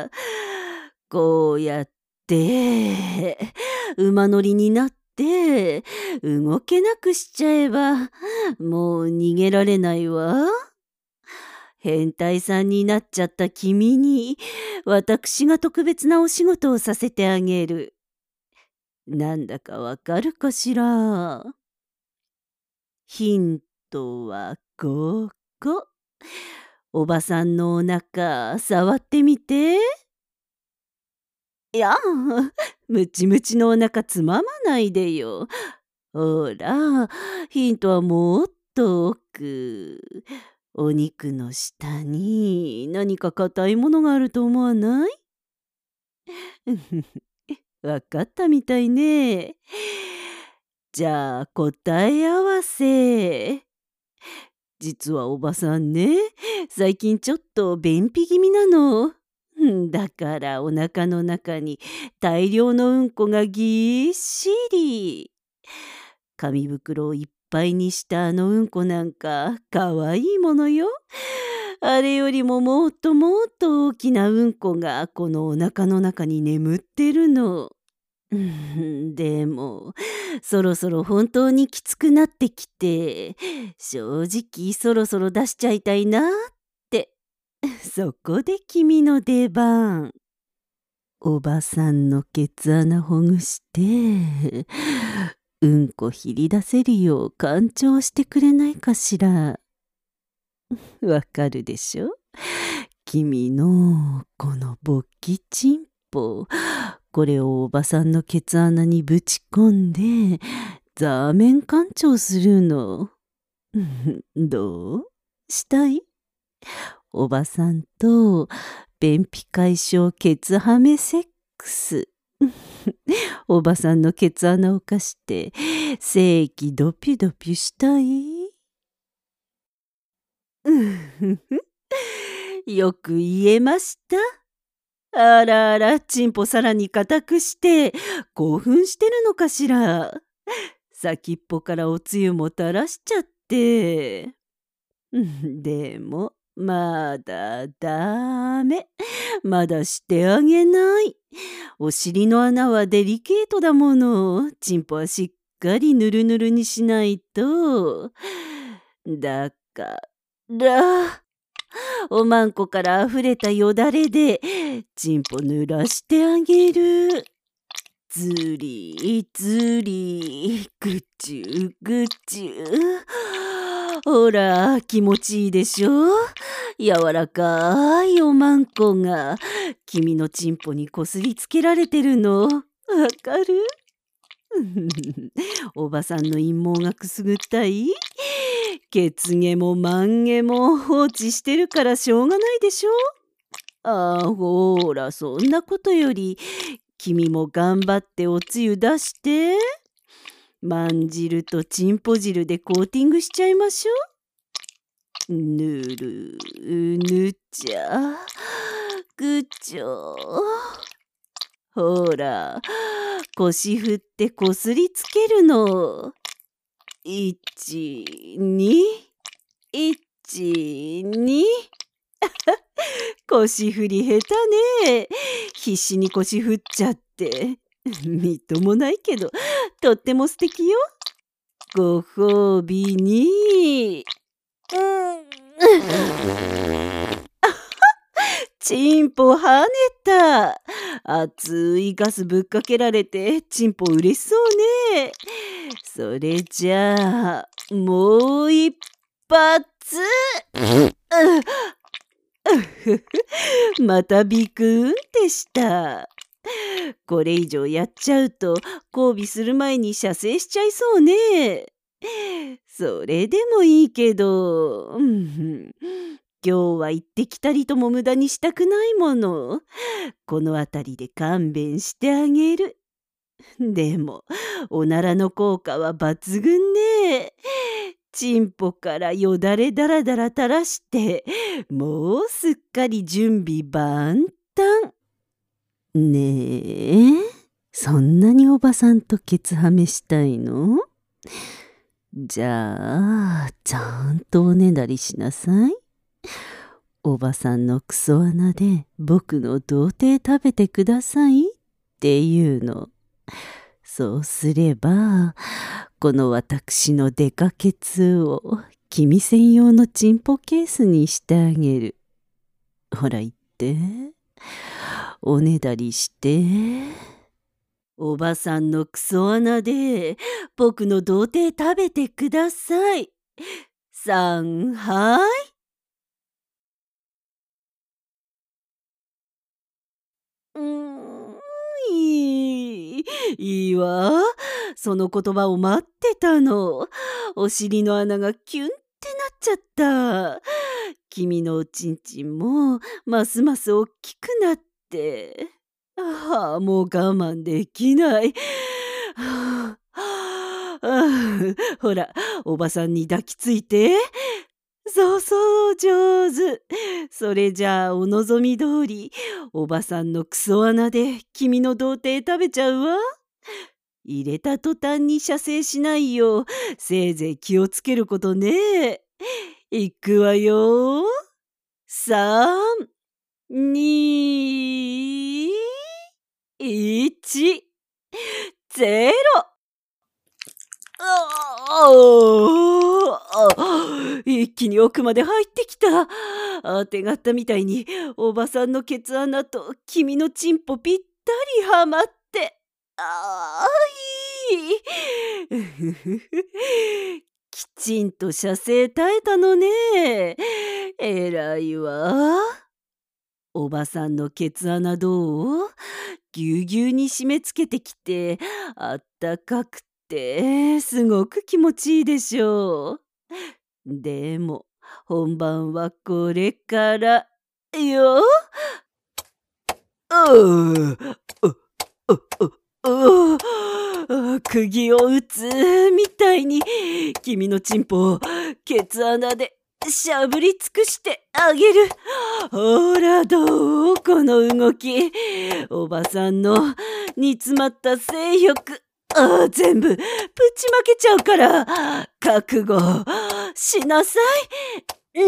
こうやって馬乗りになって動けなくしちゃえばもう逃げられないわ。変態さんになっちゃった君に私が特別なお仕事をさせてあげる。なんだかわかるかしら？ヒントはここ。おばさんのお腹触ってみて。いや、ムチムチのお腹つままないでよ。ほら、ヒントはもっと奥。お肉の下に何か硬いものがあると思わない？わかったみたいね。じゃあ答え合わせ。実はおばさんね、最近ちょっと便秘気味なの。だからお腹の中に大量のうんこがぎっしり。紙袋をいっぱいにしたあのうんこなんかかわいいものよ。あれよりももっともっと大きなうんこがこのお腹の中に眠ってるの。でもそろそろ本当にきつくなってきて、正直そろそろ出しちゃいたいなって。そこで君の出番。おばさんのケツ穴ほぐしてうんこひり出せるよう干潮してくれないかしら。わかるでしょ？君のこの勃起チンポ、これをおばさんのケツ穴にぶち込んでザーメン干潮するの。どうしたい？おばさんと便秘解消ケツはめセックス。おばさんのケツ穴を貸して精液ドピュドピュしたい？よく言えました。あらあら、チンポさらに固くして興奮してるのかしら。先っぽからおつゆも垂らしちゃって。でもまだダメ。まだしてあげない。お尻の穴はデリケートだもの。チンポはしっかりぬるぬるにしないと。だからおまんこからあふれたよだれでチンポ濡らしてあげる。ずりずりぐちゅぐちゅ。ほら気持ちいいでしょ？柔らかいおまんこが君のチンポにこすりつけられてるの。わかる？おばさんの陰謀がくすぐったい？血毛も万毛も放置してるからしょうがないでしょ？ほらそんなことより君も頑張っておつゆ出して。まん汁とチンポ汁でコーティングしちゃいましょう。ぬるぬちゃぐちょ。ほら腰振ってこすりつけるの。1、2、1、2。腰振り下手ね。 必死に腰振っちゃって。みっともないけど、とっても素敵よ。ご褒美に。チンポ跳ねた。熱いガスぶっかけられて、チンポ嬉しそうね。それじゃあ、もう一発。またビクンってした。これ以上やっちゃうと、交尾する前に射精しちゃいそうね。それでもいいけど、今日は行ってきたりとも無駄にしたくないもの。このあたりで勘弁してあげる。でも、おならの効果は抜群ね。チンポからよだれだらだら垂らして、もうすっかり準備万端。ねえ、そんなにおばさんとケツはめしたいの？じゃあ、ちゃんとおねだりしなさい。おばさんのクソ穴で僕の童貞食べてくださいっていうの。そうすれば、この私のデカケツを君専用のチンポケースにしてあげる。ほら言って。おねだりして。おばさんのクソ穴で僕の童貞食べてください。さんはい。いいわ。その言葉を待ってたの。お尻の穴がキュンってなっちゃった。君のおちんちんもますます大きくなって。もう我慢できない。ほら、おばさんに抱きついて。そうそう、上手。それじゃあお望み通り、おばさんのクソ穴で君の童貞食べちゃうわ。入れた途端に射精しないよう、せいぜい気をつけることね。いくわよ。3、2、1、0。一気に奥まで入ってきた。あてがったみたいにおばさんのケツ穴と君のチンポぴったりはまって。いい。きちんと射精耐えたのね。えらいわ。おばさんのケツ穴どう？ぎゅうぎゅうに締め付けてきて、あったかくて、すごく気持ちいいでしょう。でも、本番はこれからよ。釘を打つみたいに君のチンポをケツ穴でしゃぶり尽くしてあげる。ほらどうこの動き。おばさんの煮詰まった性欲全部ぶちまけちゃうから覚悟しなさい。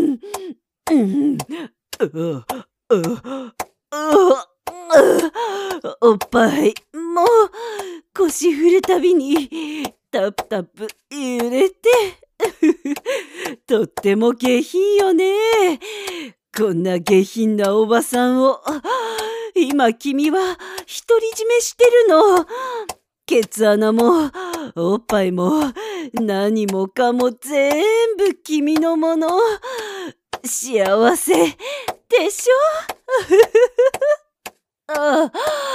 おっぱいもう腰振るたびにタプタプ揺れてとっても下品よね。こんな下品なおばさんを今君は独り占めしてるの。ケツ穴もおっぱいも何もかも全部君のもの。幸せでしょ。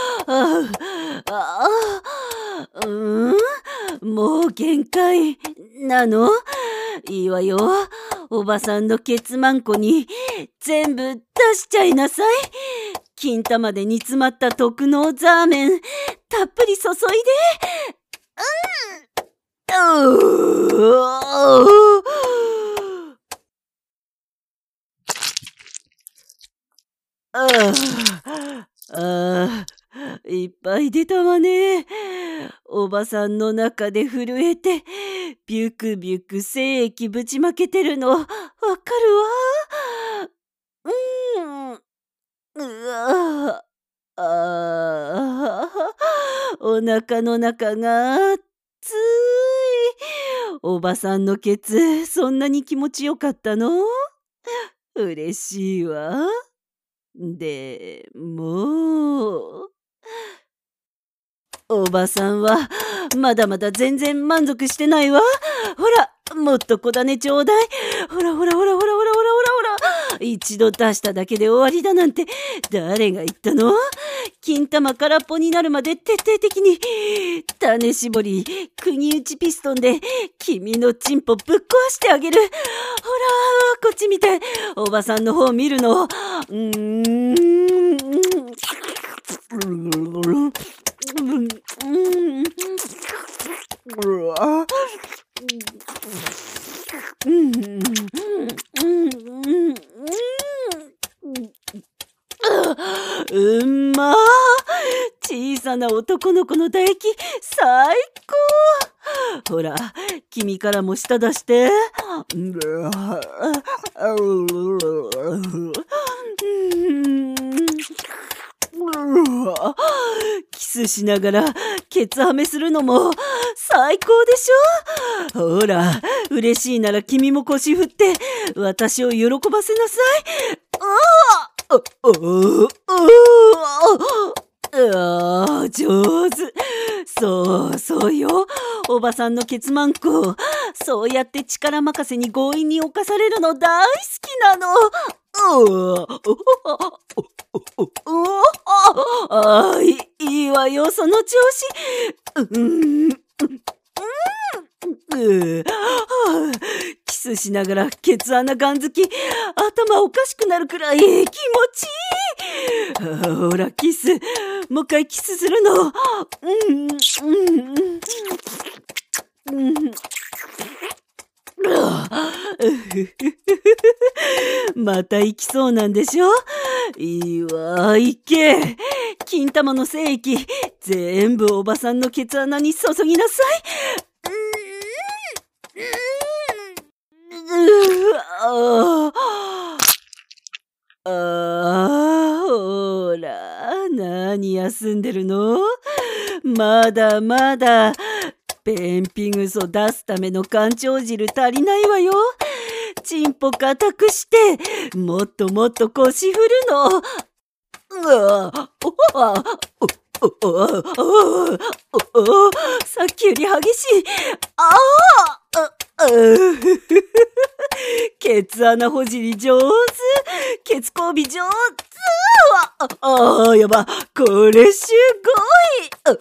もう限界なの？いいわよ。おばさんのケツマンコに全部出しちゃいなさい。金玉で煮詰まった特納ザーメンたっぷり注いで。いっぱい出たわね。おばさんの中で震えてビュクビュク精液ぶちまけてるのわかるわ。うわあお腹の中が熱い。おばさんのケツ、そんなに気持ちよかったの？嬉しいわ。でも、おばさんはまだまだ全然満足してないわ。ほら、もっと小種ちょうだい。ほらほらほらほらほらほらほらほら。一度出しただけで終わりだなんて誰が言ったの？金玉空っぽになるまで徹底的に種絞り、釘打ちピストンで君のチンポぶっ壊してあげる。ほら、こっち見て。おばさんの方見るの。うんまー。小さな男の子の唾液最高。ほら、君からも舌出して。キスしながらケツはめするのも最高でしょ。ほら、嬉しいなら君も腰振って私を喜ばせなさい。上手。そうそうよ。おばさんのケツマンコ、そうやって力任せに強引に侵されるの大好きなの。いいわよ、その調子。キスしながらケツ穴ガンづき、頭おかしくなるくらい気持ちいい。ほら、キス。もう一回キスするの。また行きそうなんでしょ？いいわ、行け。金玉の精液全部おばさんのケツ穴に注ぎなさい。ほら、何休んでるの？まだまだ便秘ぐそ出すための干潮汁足りないわよ。チンポ固くしてもっともっと腰振るの。さっきより激しい。ケツ穴ほじり上手。ケツ交尾上手。やば。これすごい。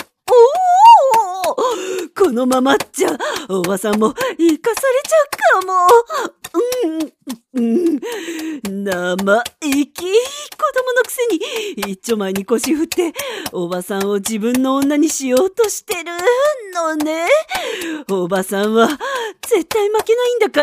このままっちゃおばさんも生かされちゃうかも。生意気。子供のくせに一丁前に腰振っておばさんを自分の女にしようとしてるのね。おばさんは絶対負けないんだから。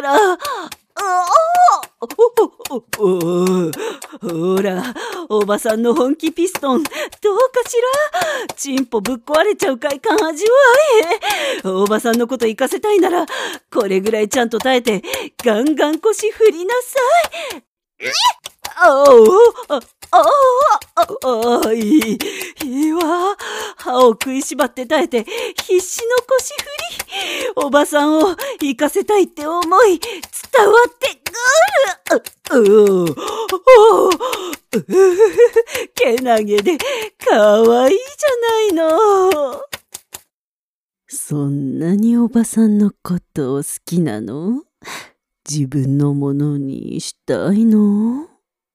ほら、おばさんの本気ピストン、どうかしら？チンポぶっ壊れちゃう快感味わえ。おばさんのこと行かせたいなら、これぐらいちゃんと耐えて、ガンガン腰振りなさい。いいわ。歯を食いしばって耐えて必死の腰振り。おばさんを行かせたいって思い伝わってくる。けなげでかわいいじゃないの。そんなにおばさんのことを好きなの？自分のものにしたいの？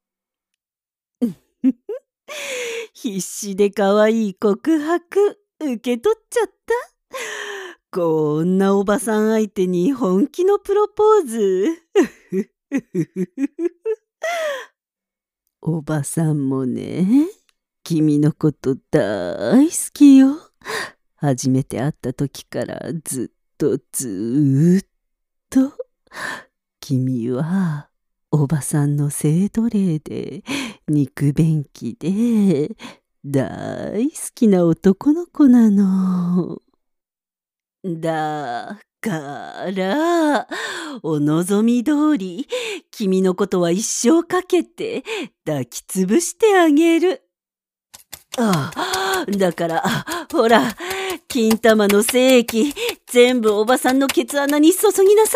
必死で可愛い告白受け取っちゃった。こんなおばさん相手に本気のプロポーズ。おばさんもね、君のこと大好きよ。初めて会った時からずっと。君はおばさんの性奴隷で肉便器で大好きな男の子なの。だからお望み通り君のことは一生かけて抱きつぶしてあげる。 だから、ほら、金玉の精液、全部おばさんのケツ穴に注ぎなさ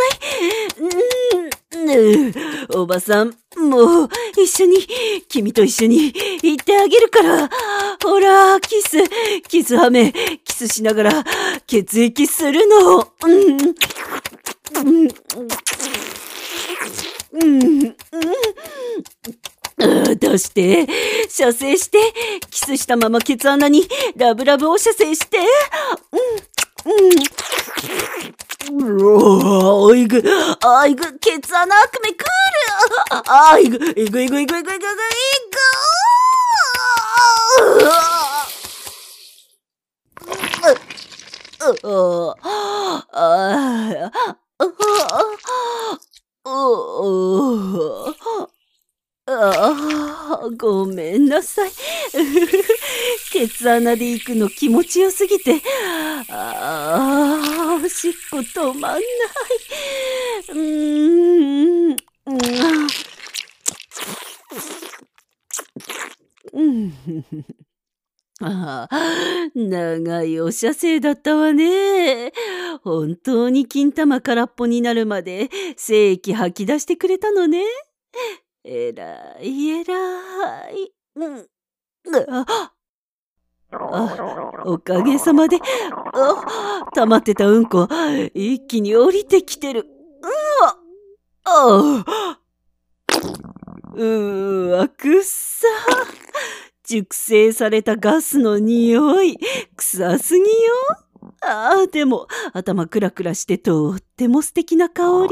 い。おばさん、もう、君と一緒に行ってあげるから。ほら、キスはめ、キスしながら、血液するの。出して、射精して、キスしたままケツ穴にラブラブを射精して。あいぐ、ケツ穴悪夢クール。いぐ。ごめんなさい。ケツ穴で行くの気持ちよすぎて、おしっこ止まんない。長いお射精だったわね。本当に金玉空っぽになるまで精液吐き出してくれたのね。えらい。おかげさまで、溜まってたうんこ、一気に降りてきてる。くっさ。熟成されたガスの匂い、臭すぎよ。でも、頭クラクラしてとっても素敵な香り。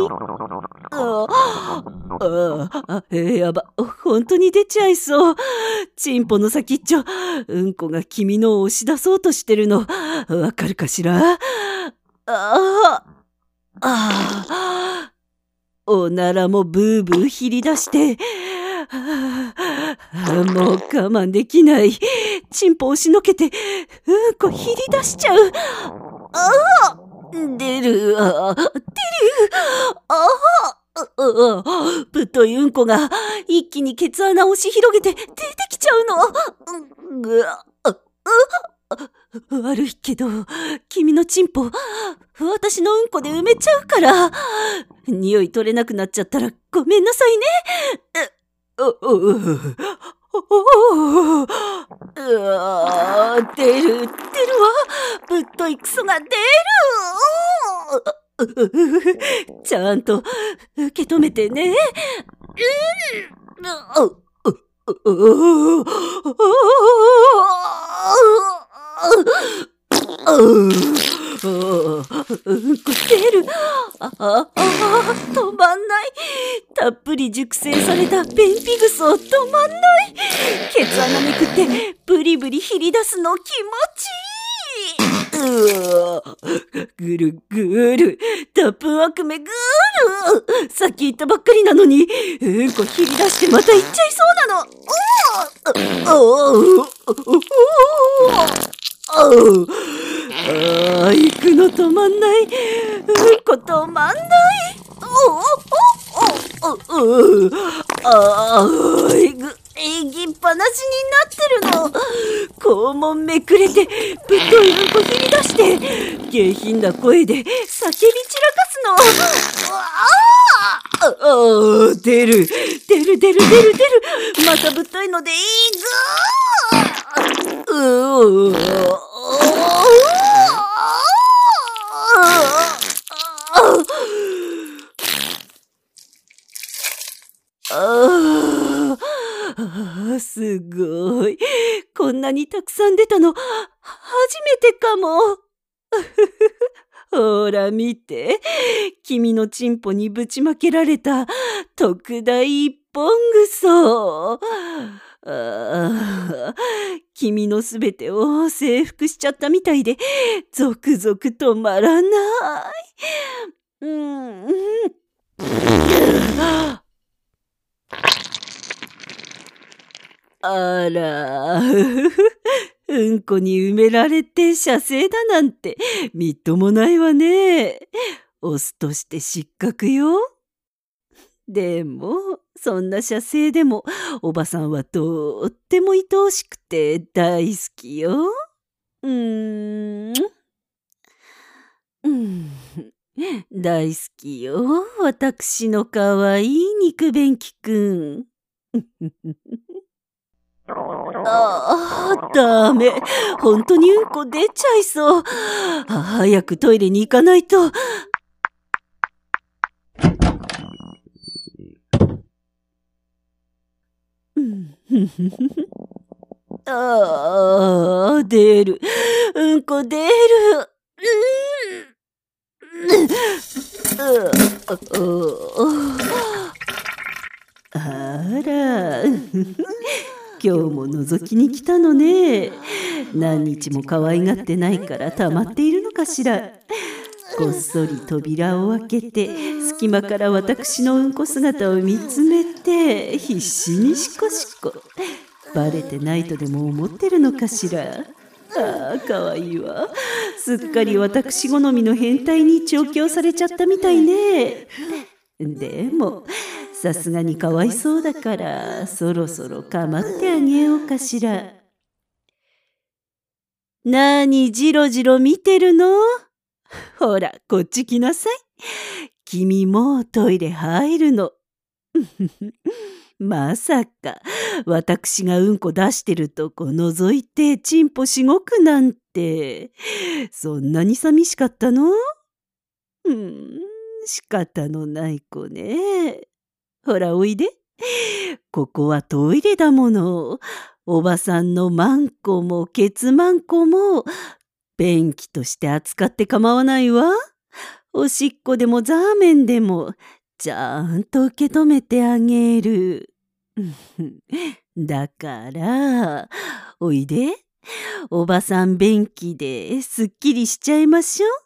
やば、本当に出ちゃいそう。チンポの先っちょ、うんこが君のを押し出そうとしてるの、わかるかしら？おならもブーブーひり出して、もう我慢できない。チンポ押しのけて、うんこひり出しちゃう。出る。太いうんこが一気にケツ穴を押し広げて出てきちゃうの。悪いけど、君のチンポ、私のうんこで埋めちゃうから。匂い取れなくなっちゃったらごめんなさいね。出るわ。ぶっといクソが出る。ちゃんと受け止めてね。うんこ出る。止まんない。たっぷり熟成された便秘ぐそ止まんない。ケツ穴めくってブリブリひり出すの気持ちいい。ぐるぐる。タップ悪夢ぐーる。さっき言ったばっかりなのに、うんこひり出してまた行っちゃいそうなの。行くの止まんない。うんこ止まんない。えぎっぱなしになってるの。肛門めくれて、ぶっというんこひり出して、下品な声で叫び散らかすの。出る。またぶっといのでいい。すごい。こんなにたくさん出たの、初めてかも。ほら見て。君のチンポにぶちまけられた特大一本ぐそ。君のすべてを征服しちゃったみたいで、ゾクゾク止まらない。あら、うんこに埋められて射精だなんてみっともないわね。オスとして失格よ。でもそんな写生でもおばさんはとっても愛おしくて大好きよ。大好きよ。私のかわいい肉便器くん。ダメ。本当にうんこ出ちゃいそう。早くトイレに行かないと。出る。うんこ出る。あら。今日も覗きに来たのね。何日も可愛がってないから溜まっているのかしら。こっそり扉を開けて隙間から私のうんこ姿を見つめて必死にシコシコ。バレてないとでも思ってるのかしら。かわいいわ。すっかり私好みの変態に調教されちゃったみたいね。でもさすがにかわいそうだからそろそろかまってあげようかしら。なにじろじろ見てるの？ほらこっち来なさい。君もトイレ入るの。まさか私がうんこ出してるとこ覗いてチンポしごくなんて。そんなに寂しかったの？仕方のない子ね。ほらおいで。ここはトイレだもの。おばさんのマンコもケツマンコも便器として扱って構わないわ。おしっこでもザーメンでもちゃんと受け止めてあげる。だからおいで。おばさん便器ですっきりしちゃいましょ。